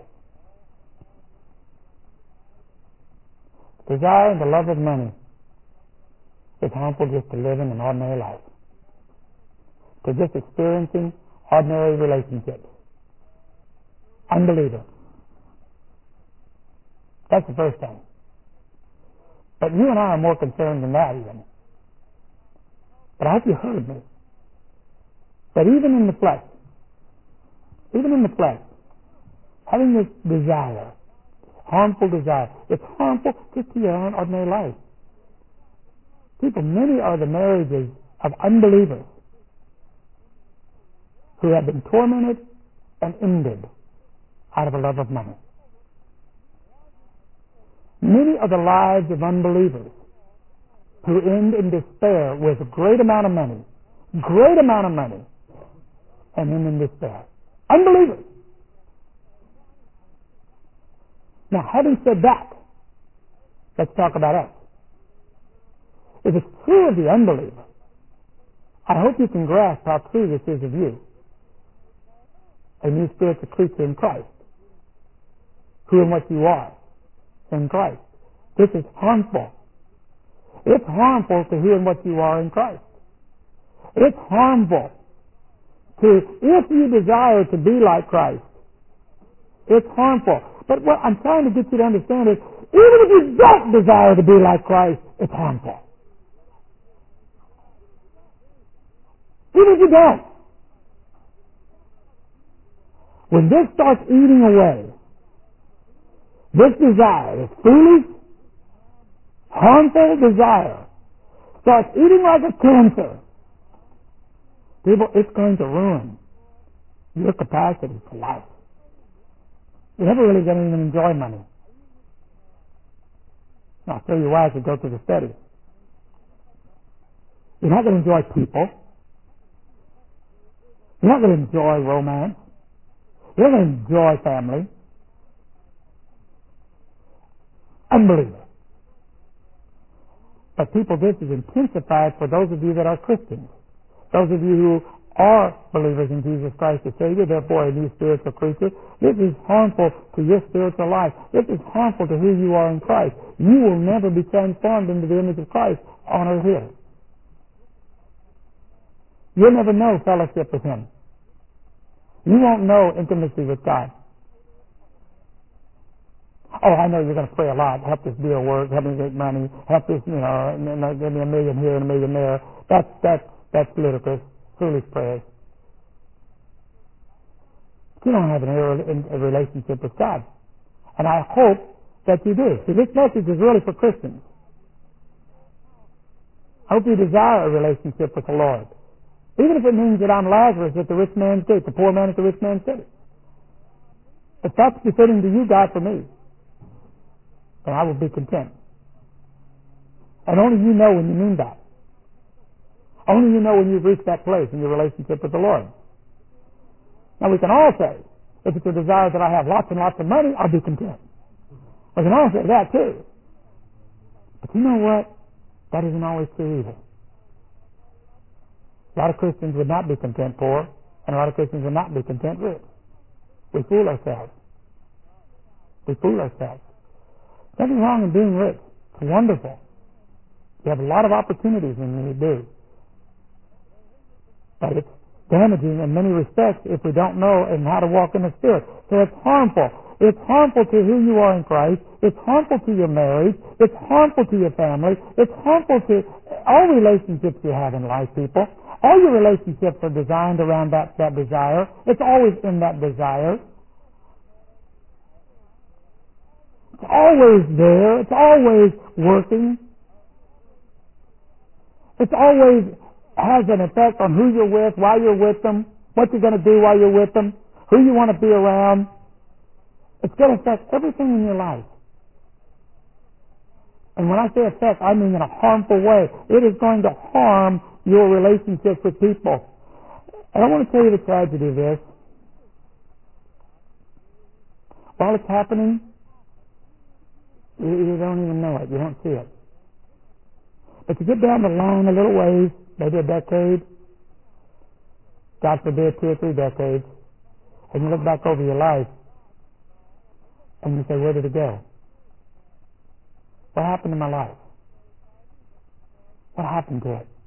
Desire and the love of money is harmful just to living an ordinary life, to just experiencing ordinary relationships. Unbeliever. That's the first thing. But you and I are more concerned than that even. But I hope you heard me. That even in the flesh, having this desire, harmful desire, it's harmful just to your own ordinary life. People, many are the marriages of unbelievers who have been tormented and ended out of a love of money. Many are the lives of unbelievers who end in despair with a great amount of money, and end in despair. Unbelievers. Now, having said that, let's talk about us. If it's true of the unbeliever, I hope you can grasp how true this is of you, a new spiritual creature in Christ, who and what you are in Christ. This is harmful. It's harmful to who and what you are in Christ. It's harmful to, if you desire to be like Christ, it's harmful. But what I'm trying to get you to understand is, even if you don't desire to be like Christ, it's harmful. Even if you don't. When this starts eating away, this desire, this foolish, harmful desire, starts eating like a cancer, people, it's going to ruin your capacity for life. You're never really going to even enjoy money. I'll tell you why as we go through the study. You're not going to enjoy people. You're not going to enjoy romance. You're not going to enjoy family. Unbelievable. But people, this is intensified for those of you that are Christians. Those of you who are believers in Jesus Christ the Savior, therefore a new spiritual creature. This is harmful to your spiritual life. This is harmful to who you are in Christ. You will never be transformed into the image of Christ on earth here. You'll never know fellowship with Him. You won't know intimacy with God. Oh, I know you're going to pray a lot. Help this deal work. Help me make money. Help this, give me $1 million here and $1 million there. That's ludicrous. Foolish prayers. You don't have a relationship with God. And I hope that you do. See, this message is really for Christians. I hope you desire a relationship with the Lord. Even if it means that I'm Lazarus at the rich man's gate, the poor man at the rich man's gate. If that's befitting to you, God, for me, then I will be content. And only you know when you mean that. Only you know when you've reached that place in your relationship with the Lord. Now we can all say, if it's a desire that I have lots and lots of money, I'll be content. We can all say that too. But you know what? That isn't always true either. A lot of Christians would not be content poor, and a lot of Christians would not be content rich. We fool ourselves. Nothing wrong in being rich. It's wonderful. You have a lot of opportunities when you do. But it's damaging in many respects if we don't know and how to walk in the Spirit. So it's harmful. It's harmful to who you are in Christ. It's harmful to your marriage. It's harmful to your family. It's harmful to all relationships you have in life, people. All your relationships are designed around that desire. It's always in that desire. It's always there. It's always working. It's always has an effect on who you're with, why you're with them, what you're going to do while you're with them, who you want to be around. It's going to affect everything in your life. And when I say affect, I mean in a harmful way. It is going to harm your relationships with people. And I want to tell you the tragedy of this. While it's happening, you don't even know it. You don't see it. But you get down the line a little ways, maybe a decade, God forbid 2 or 3 decades, and you look back over your life, and you say, where did it go? What happened to my life? What happened to it?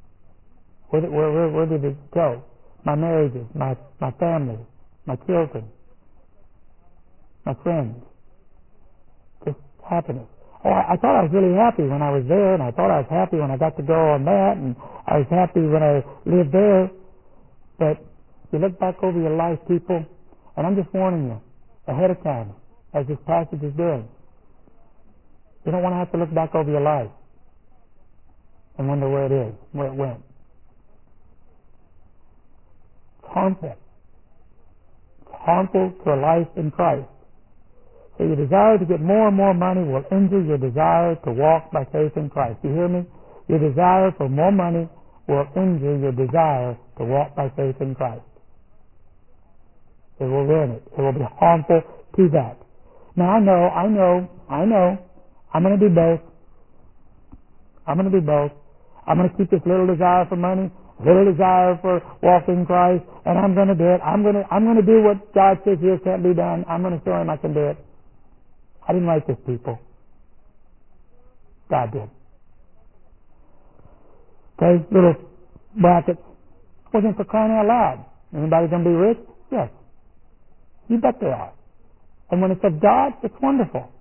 Where did it go? My marriages, my family, my children, my friends, just happiness. Oh, I thought I was really happy when I was there, and I thought I was happy when I got to go on that, and I was happy when I lived there. But you look back over your life, people, and I'm just warning you ahead of time, as this passage is doing. You don't want to have to look back over your life and wonder where it is, where it went. It's harmful. It's harmful to a life in Christ. So your desire to get more and more money will injure your desire to walk by faith in Christ. You hear me? Your desire for more money will injure your desire to walk by faith in Christ. It will ruin it. It will be harmful to that. Now I know, I'm going to do both. I'm going to do both. I'm going to keep this little desire for money, little desire for walking Christ, and I'm going to do it. I'm going to do what God says here can't be done. I'm going to show him I can do it. I didn't write this, people. God did. Okay, little brackets. Wasn't for crying out loud. Anybody going to be rich? Yes. You bet they are. And when it's of God, it's wonderful.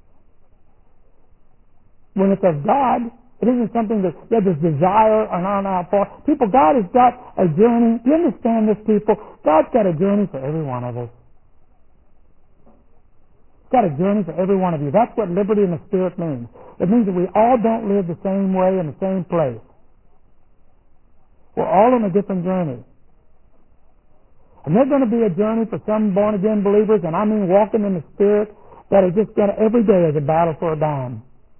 When it's of God, it isn't something that you have this desire and on out for. People, God has got a journey. Do you understand this, people? God's got a journey for every one of us. He's got a journey for every one of you. That's what liberty in the Spirit means. It means that we all don't live the same way in the same place. We're all on a different journey. And there's going to be a journey for some born-again believers, and I mean walking in the Spirit, that are just going to, every day is a battle for a dime.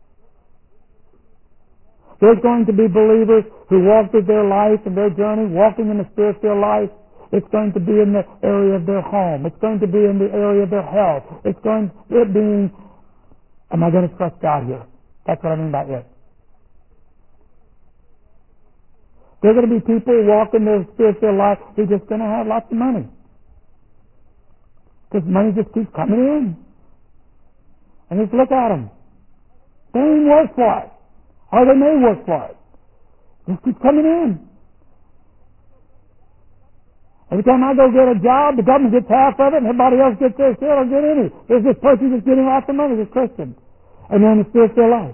There's going to be believers who walk through their life and their journey, walking in the spiritual life. It's going to be in the area of their home. It's going to be in the area of their health. It being, am I going to trust God here? That's what I mean by it. There are going to be people who walk in their spiritual life who are just going to have lots of money. Because money just keeps coming in. And just look at them. They ain't work for it. Or they may work for it. Just keeps coming in. Every time I go get a job, the government gets half of it and everybody else gets their share or get any. There's this person that's getting lots of money, this Christian. And then the spiritual life.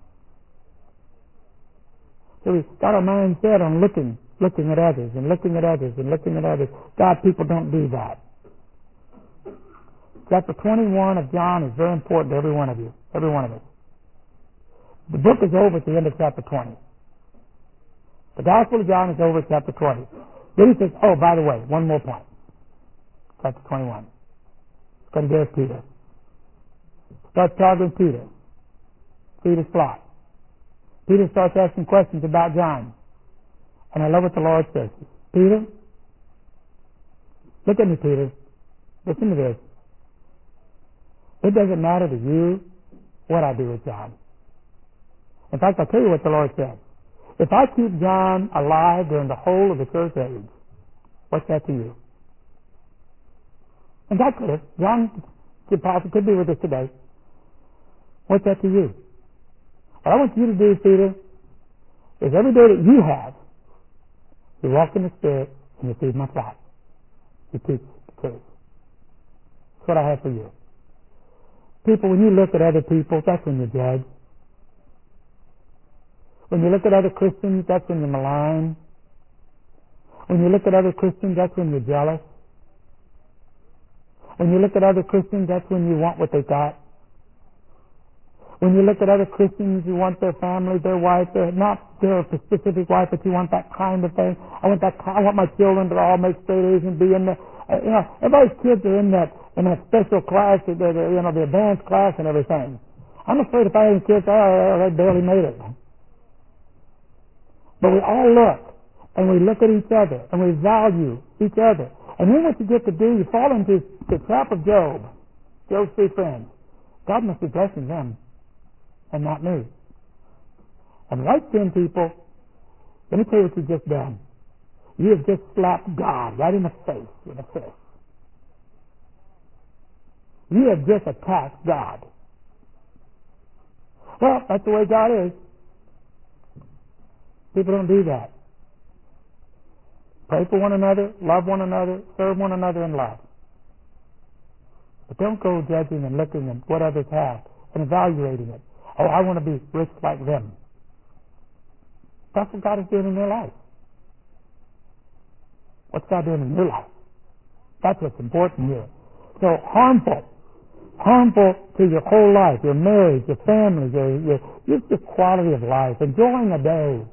So we've got our mind set on looking at others and looking at others and looking at others. God, people don't do that. Chapter 21 of John is very important to every one of you, every one of us. The book is over at the end of chapter 20. The Gospel of John is over at chapter 20. Then he says, oh, by the way, one more point. Chapter 21. It's going to go to Peter. Starts talking to Peter. Peter's flock. Peter starts asking questions about John. And I love what the Lord says. Peter, look at me, Peter. Listen to this. It doesn't matter to you what I do with John. In fact, I'll tell you what the Lord said. If I keep John alive during the whole of the church age, what's that to you? And God could have. John could be with us today. What's that to you? What I want you to do, Peter, is every day that you have, you walk in the Spirit and you feed my flock. You teach the truth. That's what I have for you. People, when you look at other people, that's when you judge. When you look at other Christians, that's when you malign. When you look at other Christians, that's when you're jealous. When you look at other Christians, that's when you want what they got. When you look at other Christians, you want their family, their wife, not their specific wife, but you want that kind of thing. I want my children to all make straight A's and be in the, everybody's kids are in that special class, the advanced class and everything. I'm afraid if I had any kids, I barely made it. But we all look, and we look at each other, and we value each other. And then what you get to do, you fall into the trap of Job. Job's three friends. God must be blessing them, and not me. And right then, people, let me tell you what you've just done. You have just slapped God right in the face with a fist. You have just attacked God. Well, that's the way God is. People don't do that. Pray for one another, love one another, serve one another in love. But don't go judging and looking at what others have and evaluating it. Oh, I want to be rich like them. That's what God is doing in their life. What's God doing in your life? That's what's important here. So harmful to your whole life, your marriage, your family, just your quality of life, enjoying a day.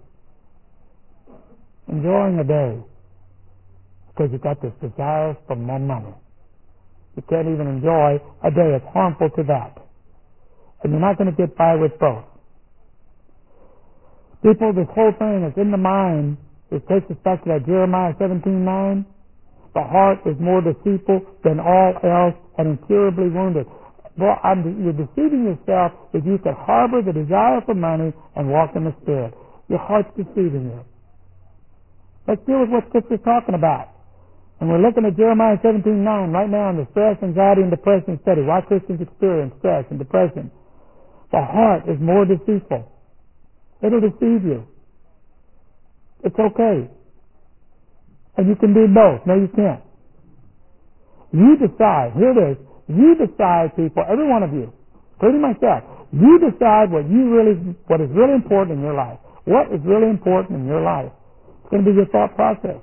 Because you've got this desire for more money. You can't even enjoy a day. It's harmful to that. And you're not going to get by with both. People, this whole thing is in the mind. It takes us back to that Jeremiah 17:9. The heart is more deceitful than all else and incurably wounded. Well, you're deceiving yourself if you could harbor the desire for money and walk in the Spirit. Your heart's deceiving you. Let's deal with what Scripture's talking about. And we're looking at Jeremiah 17:9 right now in the stress, anxiety, and depression study. Why Christians experience stress and depression. The heart is more deceitful. It'll deceive you. It's okay. And you can do both. No, you can't. You decide. Here it is. You decide, people, every one of you, including myself, you decide what is really important in your life. What is really important in your life? It's going to be your thought process.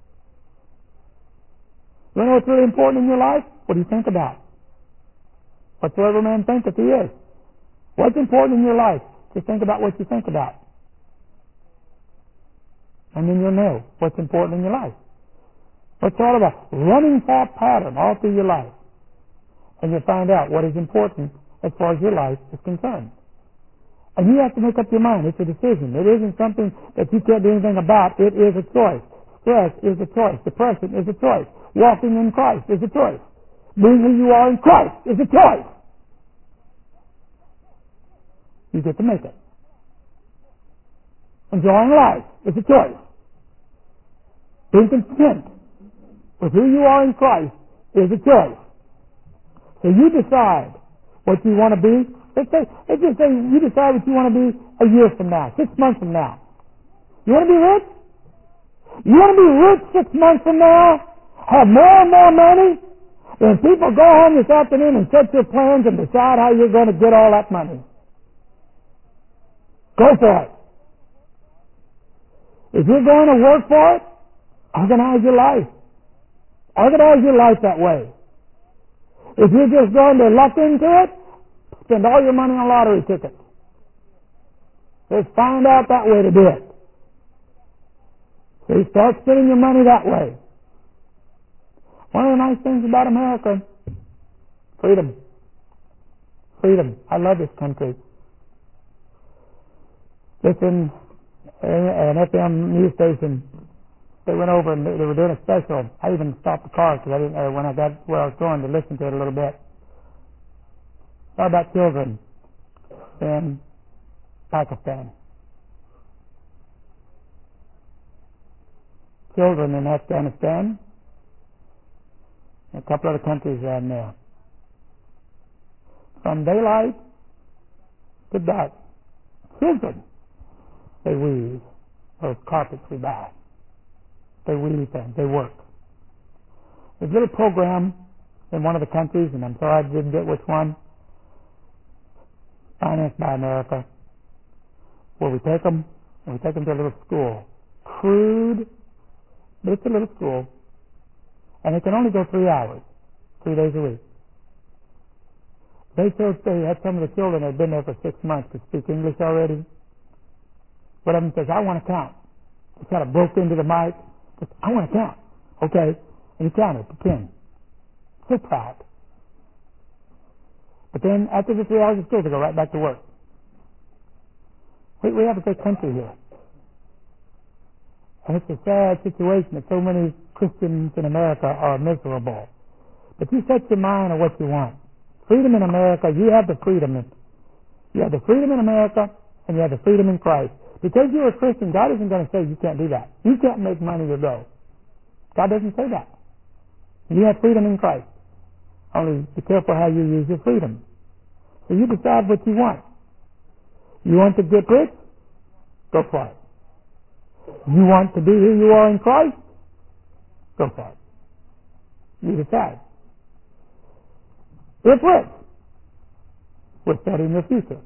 You know what's really important in your life? What do you think about? Whatsoever man thinketh he is. What's important in your life? Just think about what you think about. And then you'll know what's important in your life. It's all about running thought pattern all through your life. And you'll find out what is important as far as your life is concerned. And you have to make up your mind. It's a decision. It isn't something that you can't do anything about. It is a choice. Stress is a choice. Depression is a choice. Walking in Christ is a choice. Being who you are in Christ is a choice. You get to make it. Enjoying life is a choice. Being content with who you are in Christ is a choice. So you decide what you want to be. Let's just say you decide what you want to be a year from now, 6 months from now. You want to be rich? You want to be rich 6 months from now? Have more and more money? Then people go home this afternoon and set your plans and decide how you're going to get all that money. Go for it. If you're going to work for it, organize your life. Organize your life that way. If you're just going to luck into it, spend all your money on lottery tickets. Just find out that way to do it. So you start spending your money that way. One of the nice things about America, freedom. Freedom. I love this country. Listen, an FM news station, they went over and they were doing a special. I even stopped the car because I didn't, when I got where I was going, to listen to it a little bit. How about children in Pakistan? Children in Afghanistan, and a couple other countries around there. From daylight to dark, children, they weave those carpets we buy. They weave them, they work. There's a little program in one of the countries, and I'm sorry I didn't get which one, financed by America, where we take them to a little school. Crude, but it's a little school. And it can only go 3 hours, 3 days a week. They had some of the children that had been there for 6 months to speak English already. One of them says, I want to count. He kind of broke into the mic. Says, I want to count. Okay. And he counted to 10. So proud. But then after the 3 hours of school, they go right back to work. We have a great country here. And it's a sad situation that so many Christians in America are miserable. But you set your mind on what you want. Freedom in America, you have the freedom. You have the freedom in America, and you have the freedom in Christ. Because you're a Christian, God isn't going to say you can't do that. You can't make money or go. God doesn't say that. You have freedom in Christ. Only be careful how you use your freedom. So you decide what you want. You want to get rich? Go for it. You want to be who you are in Christ? Go for it. You decide. If rich, we're studying your future.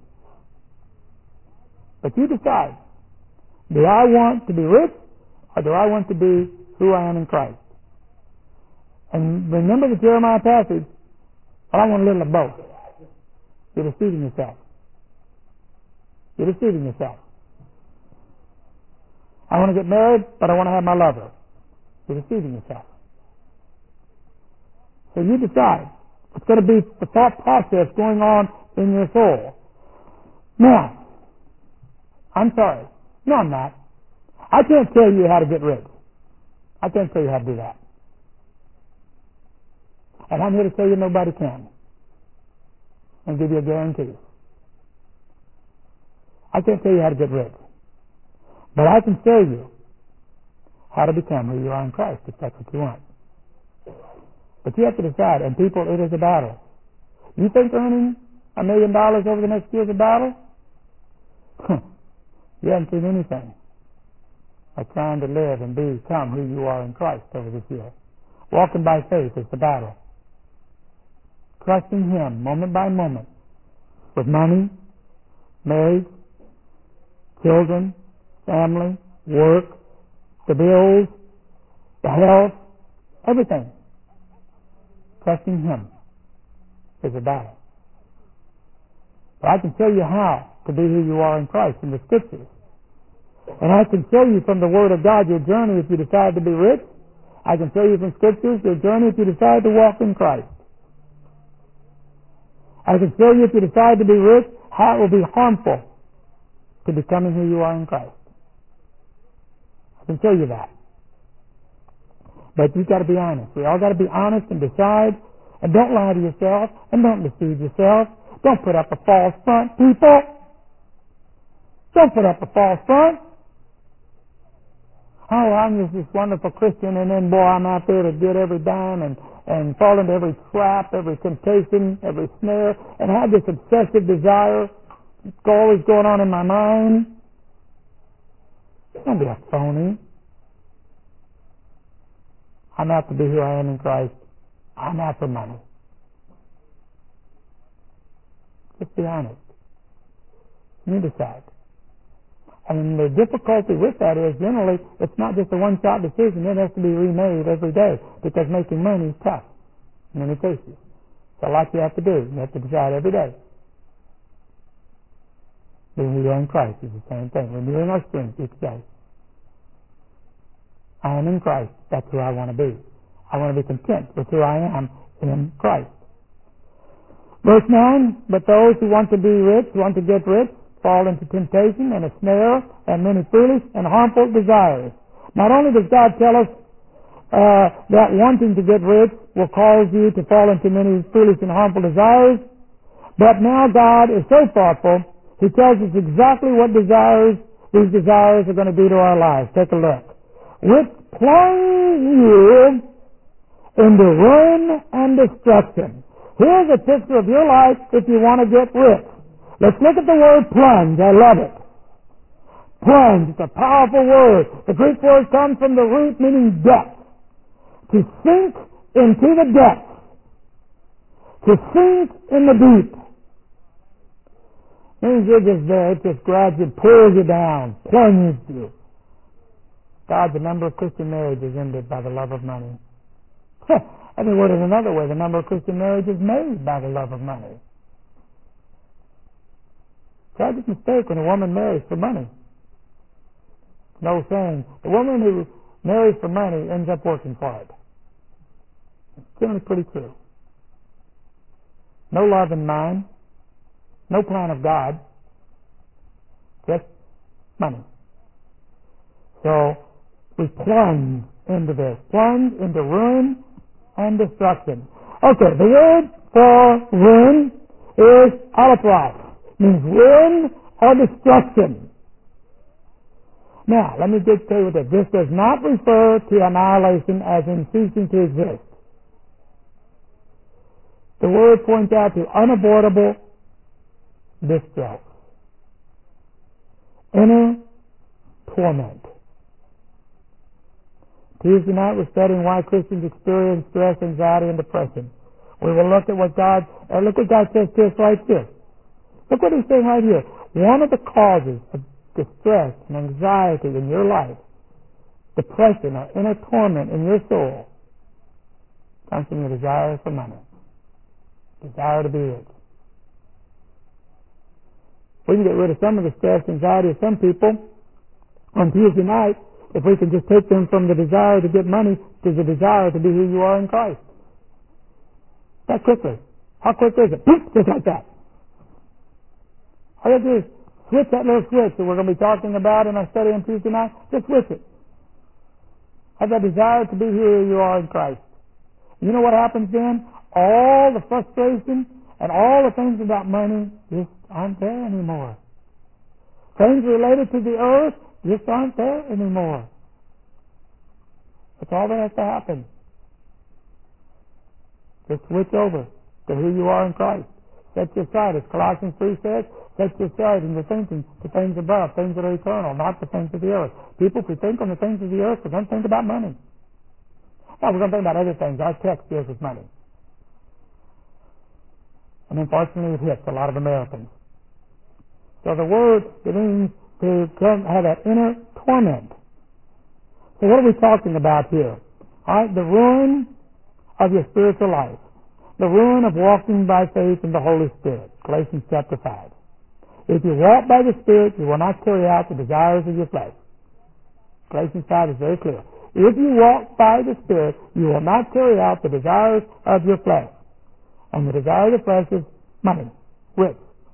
But you decide. Do I want to be rich, or do I want to be who I am in Christ? And remember the Jeremiah passage, I want a little of both. You're deceiving yourself. You're deceiving yourself. I want to get married, but I want to have my lover. You're deceiving yourself. So you decide. It's going to be the thought process going on in your soul. Now, I'm sorry. No, I'm not. I can't tell you how to get rich. I can't tell you how to do that. And I'm here to tell you nobody can. And give you a guarantee. I can't tell you how to get rich. But I can tell you how to become who you are in Christ, if that's what you want. But you have to decide, and people, it is a battle. You think earning $1 million over the next year is a battle? You haven't seen anything like trying to live and become who you are in Christ over this year. Walking by faith is the battle. Trusting Him moment by moment with money, marriage, children, family, work, the bills, the health, everything. Trusting Him is a battle. But I can tell you how to be who you are in Christ in the Scriptures. And I can show you from the Word of God your journey if you decide to be rich. I can show you from Scriptures your journey if you decide to walk in Christ. I can show you if you decide to be rich how it will be harmful to becoming who you are in Christ. I can show you that. But you've got to be honest. We all got to be honest and decide. And don't lie to yourself. And don't deceive yourself. Don't put up a false front, people. Don't put up a false front. Oh, I'm just this wonderful Christian, and then, boy, I'm out there to get every dime and fall into every trap, every temptation, every snare, and have this obsessive desire always going on in my mind. Don't be a phony. I'm out to be who I am in Christ. I'm out for money. Just be honest. You decide. And the difficulty with that is generally it's not just a one-shot decision. It has to be remade every day because making money is tough in many cases. It's a lot you have to do. You have to decide every day. Being who you are in Christ is the same thing. Renewing our strength each day. I am in Christ. That's who I want to be. I want to be content with who I am in Christ. Verse 9, but those who want to be rich, want to get rich, fall into temptation and a snare and many foolish and harmful desires. Not only does God tell us that wanting to get rich will cause you to fall into many foolish and harmful desires, but now God is so thoughtful, He tells us exactly what these desires are going to do to our lives. Take a look. Which plunge you into ruin and destruction. Here's a picture of your life if you want to get rich. Let's look at the word plunge. I love it. Plunge. It's a powerful word. The Greek word comes from the root meaning depth. To sink into the depths. To sink in the deep. Means you're just there. It just grabs you, pulls you down, plunges you. God, the number of Christian marriages ended by the love of money. Let me word it another way. The number of Christian marriages made by the love of money. Tragic mistake when a woman marries for money. No saying, the woman who marries for money ends up working for it. It's generally pretty true. No love in mind. No plan of God. Just money. So, we plunge into this. Plunge into ruin and destruction. Okay, the word for ruin is alapros. Means ruin or destruction. Now, let me just tell you that this does not refer to annihilation as in ceasing to exist. The word points out to unavoidable distress. Inner torment. Tuesday night we're studying why Christians experience stress, anxiety, and depression. We will look at what God says to us right here. Look what He's saying right here. One of the causes of distress and anxiety in your life, depression or inner torment in your soul, comes from your desire for money. Desire to be rich. We can get rid of some of the stress and anxiety of some people on Tuesday night if we can just take them from the desire to get money to the desire to be who you are in Christ. That quickly. How quick is it? Just like that. All you have to do is Switch that little switch that we're going to be talking about in our study on Tuesday night. Just switch it. Have that desire to be who you are in Christ. You know what happens then? All the frustration and all the things about money just aren't there anymore. Things related to the earth just aren't there anymore. That's all that has to happen. Just switch over to who you are in Christ. Set your sight, as Colossians 3 says, set your sight in your thinking to things above, things that are eternal, not the things of the earth. People, if we think on the things of the earth, we're going to think about money. No, we're going to think about other things. Our text deals with money. And unfortunately, it hits a lot of Americans. So the word, it means to have that inner torment. So what are we talking about here? All right, the ruin of your spiritual life. The ruin of walking by faith in the Holy Spirit. Galatians chapter 5. If you walk by the Spirit, you will not carry out the desires of your flesh. Galatians 5 is very clear. If you walk by the Spirit, you will not carry out the desires of your flesh. And the desire of the flesh is money, rich.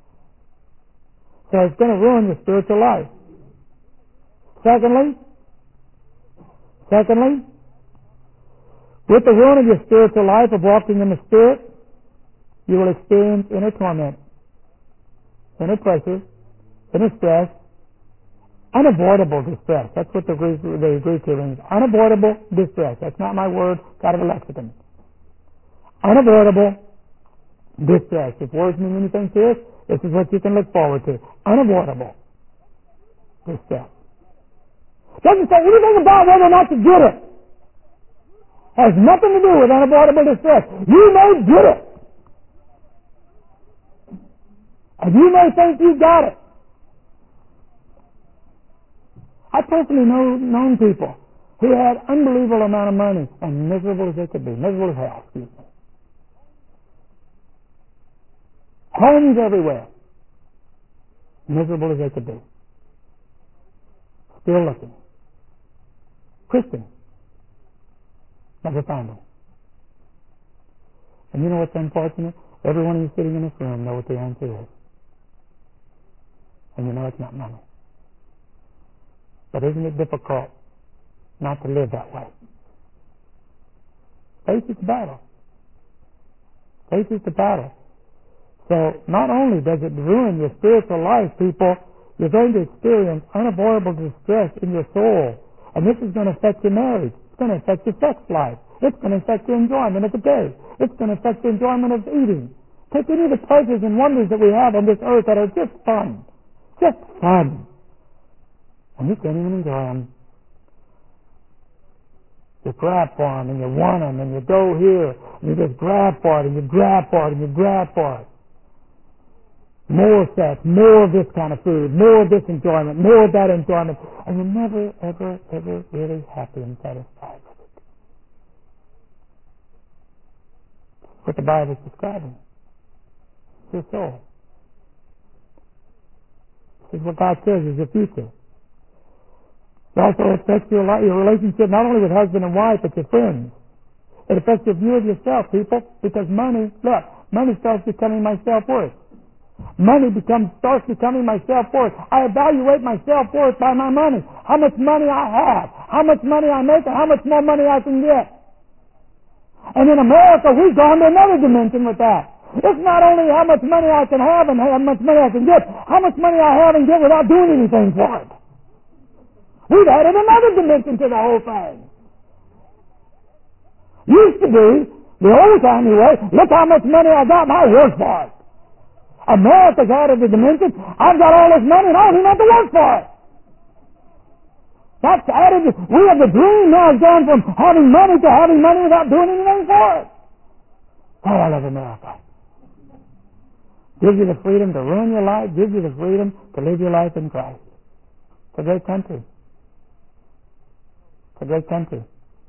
So it's going to ruin your spiritual life. Secondly, with the ruin of your spiritual life of walking in the Spirit, you will experience inner torment, inner pressure, inner stress, unavoidable distress. That's what the Greek here means. Unavoidable distress. That's not my word, out of a lexicon. Unavoidable distress. If words mean anything to us, this is what you can look forward to. Unavoidable distress. It doesn't say anything about whether or not you get it. It has nothing to do with unavoidable distress. You may get it. And you may think you got it. I personally known people who had unbelievable amount of money and miserable as they could be. Miserable as hell, excuse me. Homes everywhere. Miserable as they could be. Still looking. Christian. Never found them. And you know what's unfortunate? Everyone who's sitting in this room knows what the answer is. And you know it's not money. But isn't it difficult not to live that way? Faith is the battle. Faith is the battle. So not only does it ruin your spiritual life, people, you're going to experience unavoidable distress in your soul. And this is going to affect your marriage. It's going to affect your sex life. It's going to affect your enjoyment of the day. It's going to affect your enjoyment of eating. Take any of the pleasures and wonders that we have on this earth that are just fun. Just fun. And you can't even enjoy them. You grab for them and you want them and you go here and you just grab for it and you grab for it and you grab for it. More sex, more of this kind of food, more of this enjoyment, more of that enjoyment. And you're never, ever, ever really happy and satisfied with it. That's what the Bible is describing. It's your soul. This is what God says is your future. It also affects your relationship not only with husband and wife, but your friends. It affects your view of yourself, people, because money starts becoming my self-worth. Money starts becoming my self-worth. I evaluate my self-worth by my money. How much money I have, how much money I make, and how much more money I can get. And in America, we've gone to another dimension with that. It's not only how much money I can have and how much money I can get, how much money I have and get without doing anything for it. We've added another dimension to the whole thing. Used to be, the old time anyway, look how much money I got and I worked for it. America's added the dimension, I've got all this money and I don't even have to work for it. That's added, we have the dream now has gone from having money to having money without doing anything for it. Oh, I love America. Gives you the freedom to ruin your life, gives you the freedom to live your life in Christ. It's a great country. It's a great country.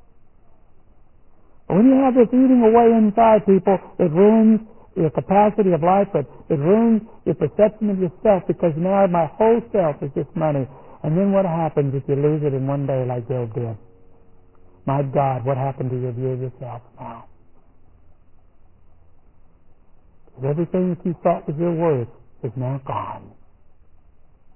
But when you have this eating away inside, people, it ruins your capacity of life, but it ruins your perception of yourself, because now my whole self is just money. And then what happens if you lose it in one day like Job did? My God, what happened to your view of yourself now? Everything that you thought was your worth is now gone.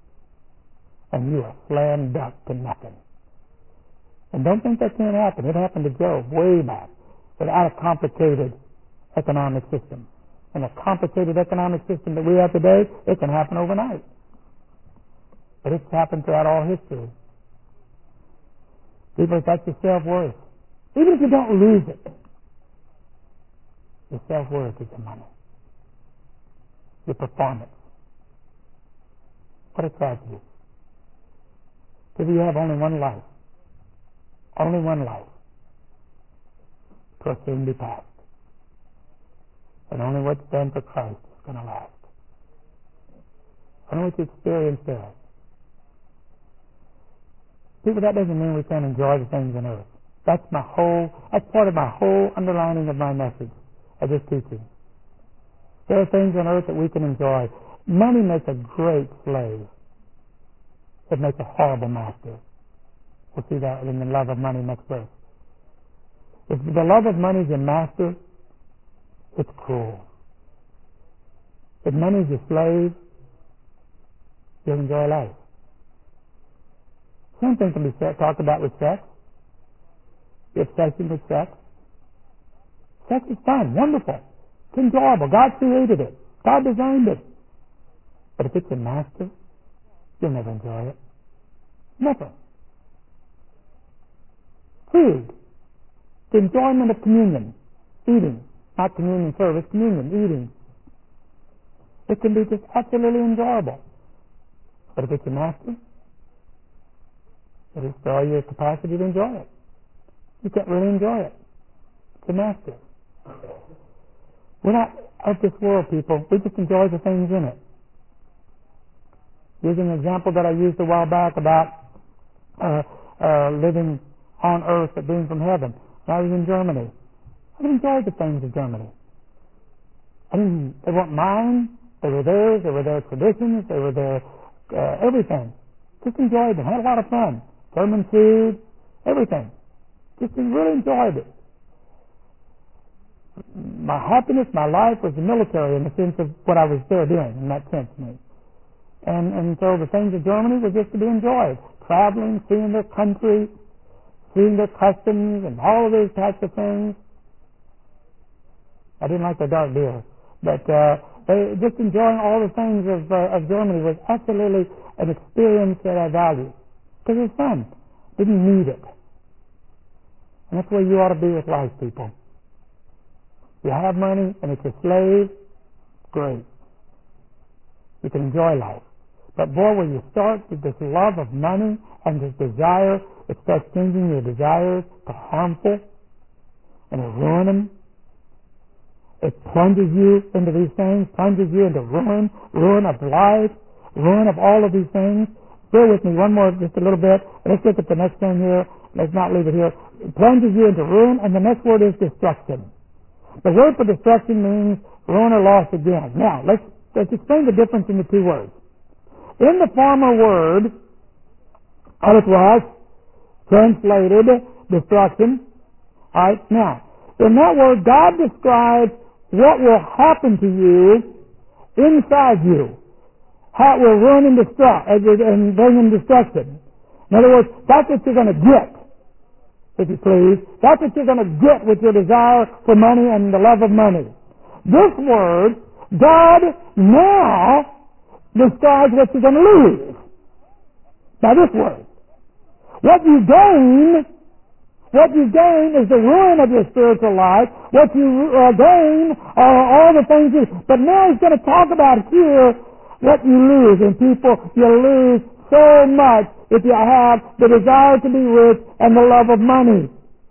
and you are slam dunk to nothing. And don't think that can't happen. It happened to Job way back without a complicated economic system. In a complicated economic system that we have today, it can happen overnight. But it's happened throughout all history. People, that's your self-worth. Even if you don't lose it, your self-worth is your money. Your performance. What a tragedy. Because you have only one life. Only one life. To soon be past. And only what's done for Christ is going to last. Only what you experience there. People, that doesn't mean we can't enjoy the things on earth. That's part of my whole underlining of my message, of this teaching. There are things on earth that we can enjoy. Money makes a great slave. It makes a horrible master. We'll see that in the love of money next verse. If the love of money is your master, it's cruel. If money is your slave, you'll enjoy life. Same thing can be talked about with sex. The obsession with sex. Sex is fun, wonderful. It's enjoyable. God created it. God designed it. But if it's your master, you'll never enjoy it. Never. Food. The enjoyment of communion. Eating. Not communion service, communion, eating. It can be just absolutely enjoyable. But if it's your master, it'll destroy your capacity to enjoy it. You can't really enjoy it. It's a master. We're not of this world, people. We just enjoy the things in it. Using an example that I used a while back about living on earth but being from heaven. When I was in Germany, I enjoyed the things of Germany. They weren't mine. They were theirs. They were their traditions. They were their everything. Just enjoyed them. Had a lot of fun. German food, everything. Just really enjoyed it. My happiness, my life was the military in the sense of what I was there doing, in that sense. And so the things of Germany were just to be enjoyed. Traveling, seeing their country, seeing their customs, and all of those types of things. I didn't like the dark beer. But just enjoying all the things of Germany was absolutely an experience that I valued. Because it was fun. Didn't need it. And that's where you ought to be with life, people. You have money and it's a slave, great. You can enjoy life. But boy, when you start with this love of money and this desire, it starts changing your desires to harmful and to ruin them. It plunges you into these things, plunges you into ruin of life, ruin of all of these things. Bear with me one more, just a little bit. Let's look at the next thing here. Let's not leave it here. It plunges you into ruin, and the next word is destruction. The word for destruction means ruin or loss again. Now, let's explain the difference in the two words. In the former word, it was translated destruction. All right, now, in that word, God describes what will happen to you inside you. How it will ruin and bring in destruction. In other words, that's what you're going to get, if you please. That's what you're going to get with your desire for money and the love of money. This word, God now describes what you're going to lose. Now this word. What you gain is the ruin of your spiritual life. What you gain are all the things you... But now he's going to talk about here what you lose. And people, you lose so much if you have the desire to be rich and the love of money.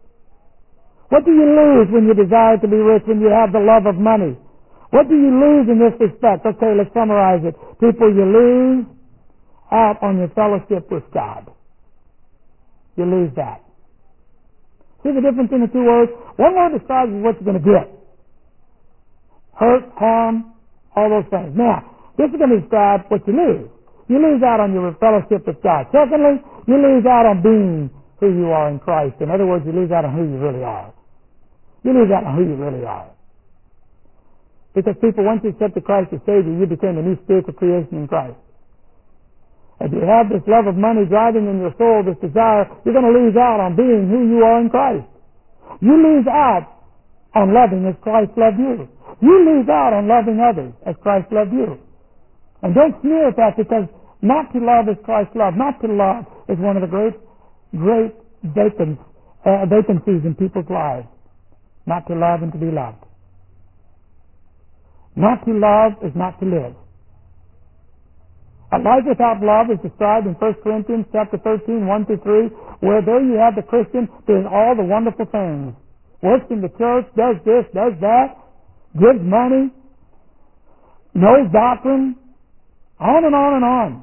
What do you lose when you desire to be rich, when you have the love of money? What do you lose in this respect? Okay, let's summarize it. People, you lose out on your fellowship with God. You lose that. See the difference in the two words? One word describes what you're going to get. Hurt, harm, all those things. Now, this is going to describe what you lose. You lose out on your fellowship with God. Secondly, you lose out on being who you are in Christ. In other words, you lose out on who you really are. You lose out on who you really are. Because people, once you accepted Christ as Savior, you became a new spiritual creation in Christ. If you have this love of money driving in your soul, this desire, you're going to lose out on being who you are in Christ. You lose out on loving as Christ loved you. You lose out on loving others as Christ loved you. And don't sneer at that, because not to love as Christ loved, not to love is one of the great vacancies in people's lives. Not to love and to be loved. Not to love is not to live. A life without love is described in 1 Corinthians chapter 13, 1-3, where there you have the Christian doing all the wonderful things. Works in the church, does this, does that, gives money, knows doctrine, on and on and on.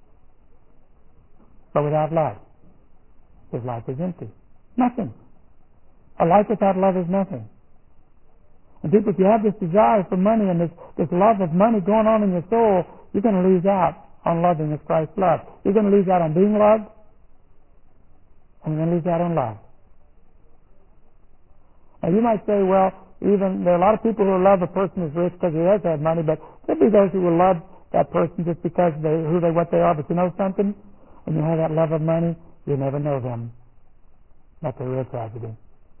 But without love, his life is empty. Nothing. A life without love is nothing. And people, if you have this desire for money and this love of money going on in your soul, you're going to lose out on loving as Christ loved. You're going to lose out on being loved, and you're going to lose out on love. And you might say, well, even there are a lot of people who love a person who's rich because he has had money, but there'll be those who will love that person just because what they are. But you know something? When you have that love of money, you never know them. That's a real tragedy.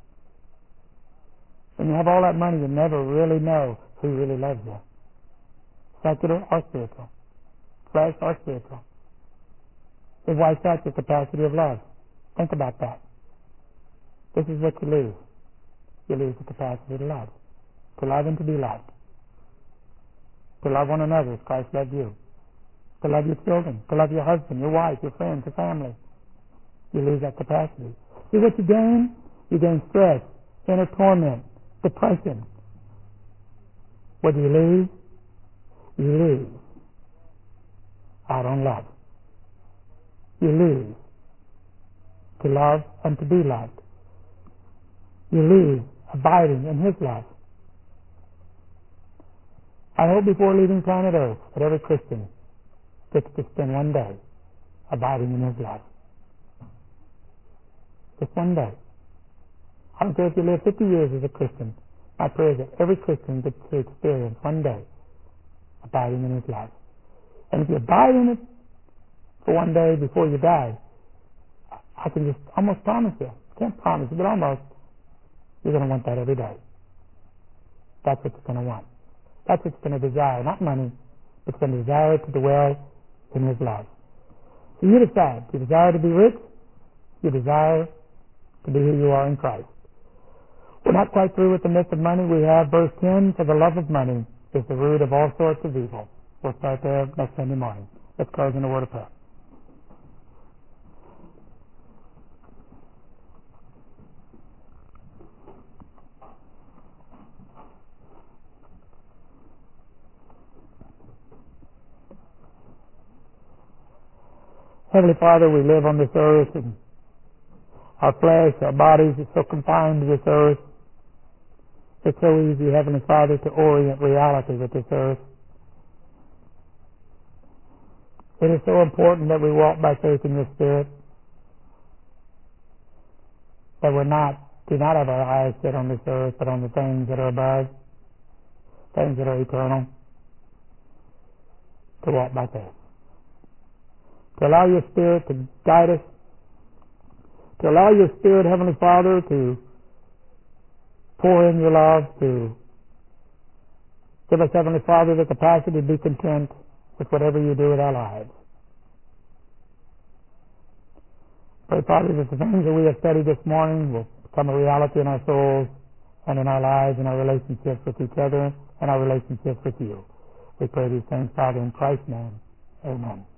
When you have all that money, you never really know who really loves you. Secular or spiritual. Flesh or spiritual. It wipes out your capacity of love. Think about that. This is what you lose. You lose the capacity to love. To love and to be loved. To love one another as Christ loved you. To love your children. To love your husband, your wife, your friends, your family. You lose that capacity. See what you gain? You gain stress, inner torment, depression. What do you lose? You lose out on love. You lose to love and to be loved. You lose abiding in His love. I hope before leaving planet Earth that every Christian gets to spend one day abiding in His love. Just one day. I don't care if you live 50 years as a Christian. My prayer is that every Christian gets to experience one day abiding in His love. And if you abide in it for one day before you die, I can just almost promise you, can't promise you, but almost, you're going to want that every day. That's what you're going to want. That's what you're going to desire. Not money, but you're going to desire to dwell in His love. So you decide. You desire to be rich. You desire to be who you are in Christ. We're not quite through with the myth of money. We have verse 10, for the love of money is the root of all sorts of evil. We'll start there next Sunday morning. Let's close in a word of prayer. Heavenly Father, we live on this earth, and our flesh, our bodies are so confined to this earth. It's so easy, Heavenly Father, to orient reality with this earth. It is so important that we walk by faith in the Spirit, that do not have our eyes set on this earth, but on the things that are above, things that are eternal, to walk by faith. To allow your Spirit to guide us, to allow your Spirit, Heavenly Father, to pour in your love, to give us, Heavenly Father, the capacity to be content with whatever you do with our lives. Pray, Father, that the things that we have studied this morning will become a reality in our souls and in our lives and our relationships with each other and our relationships with you. We pray these things, Father, in Christ's name. Amen.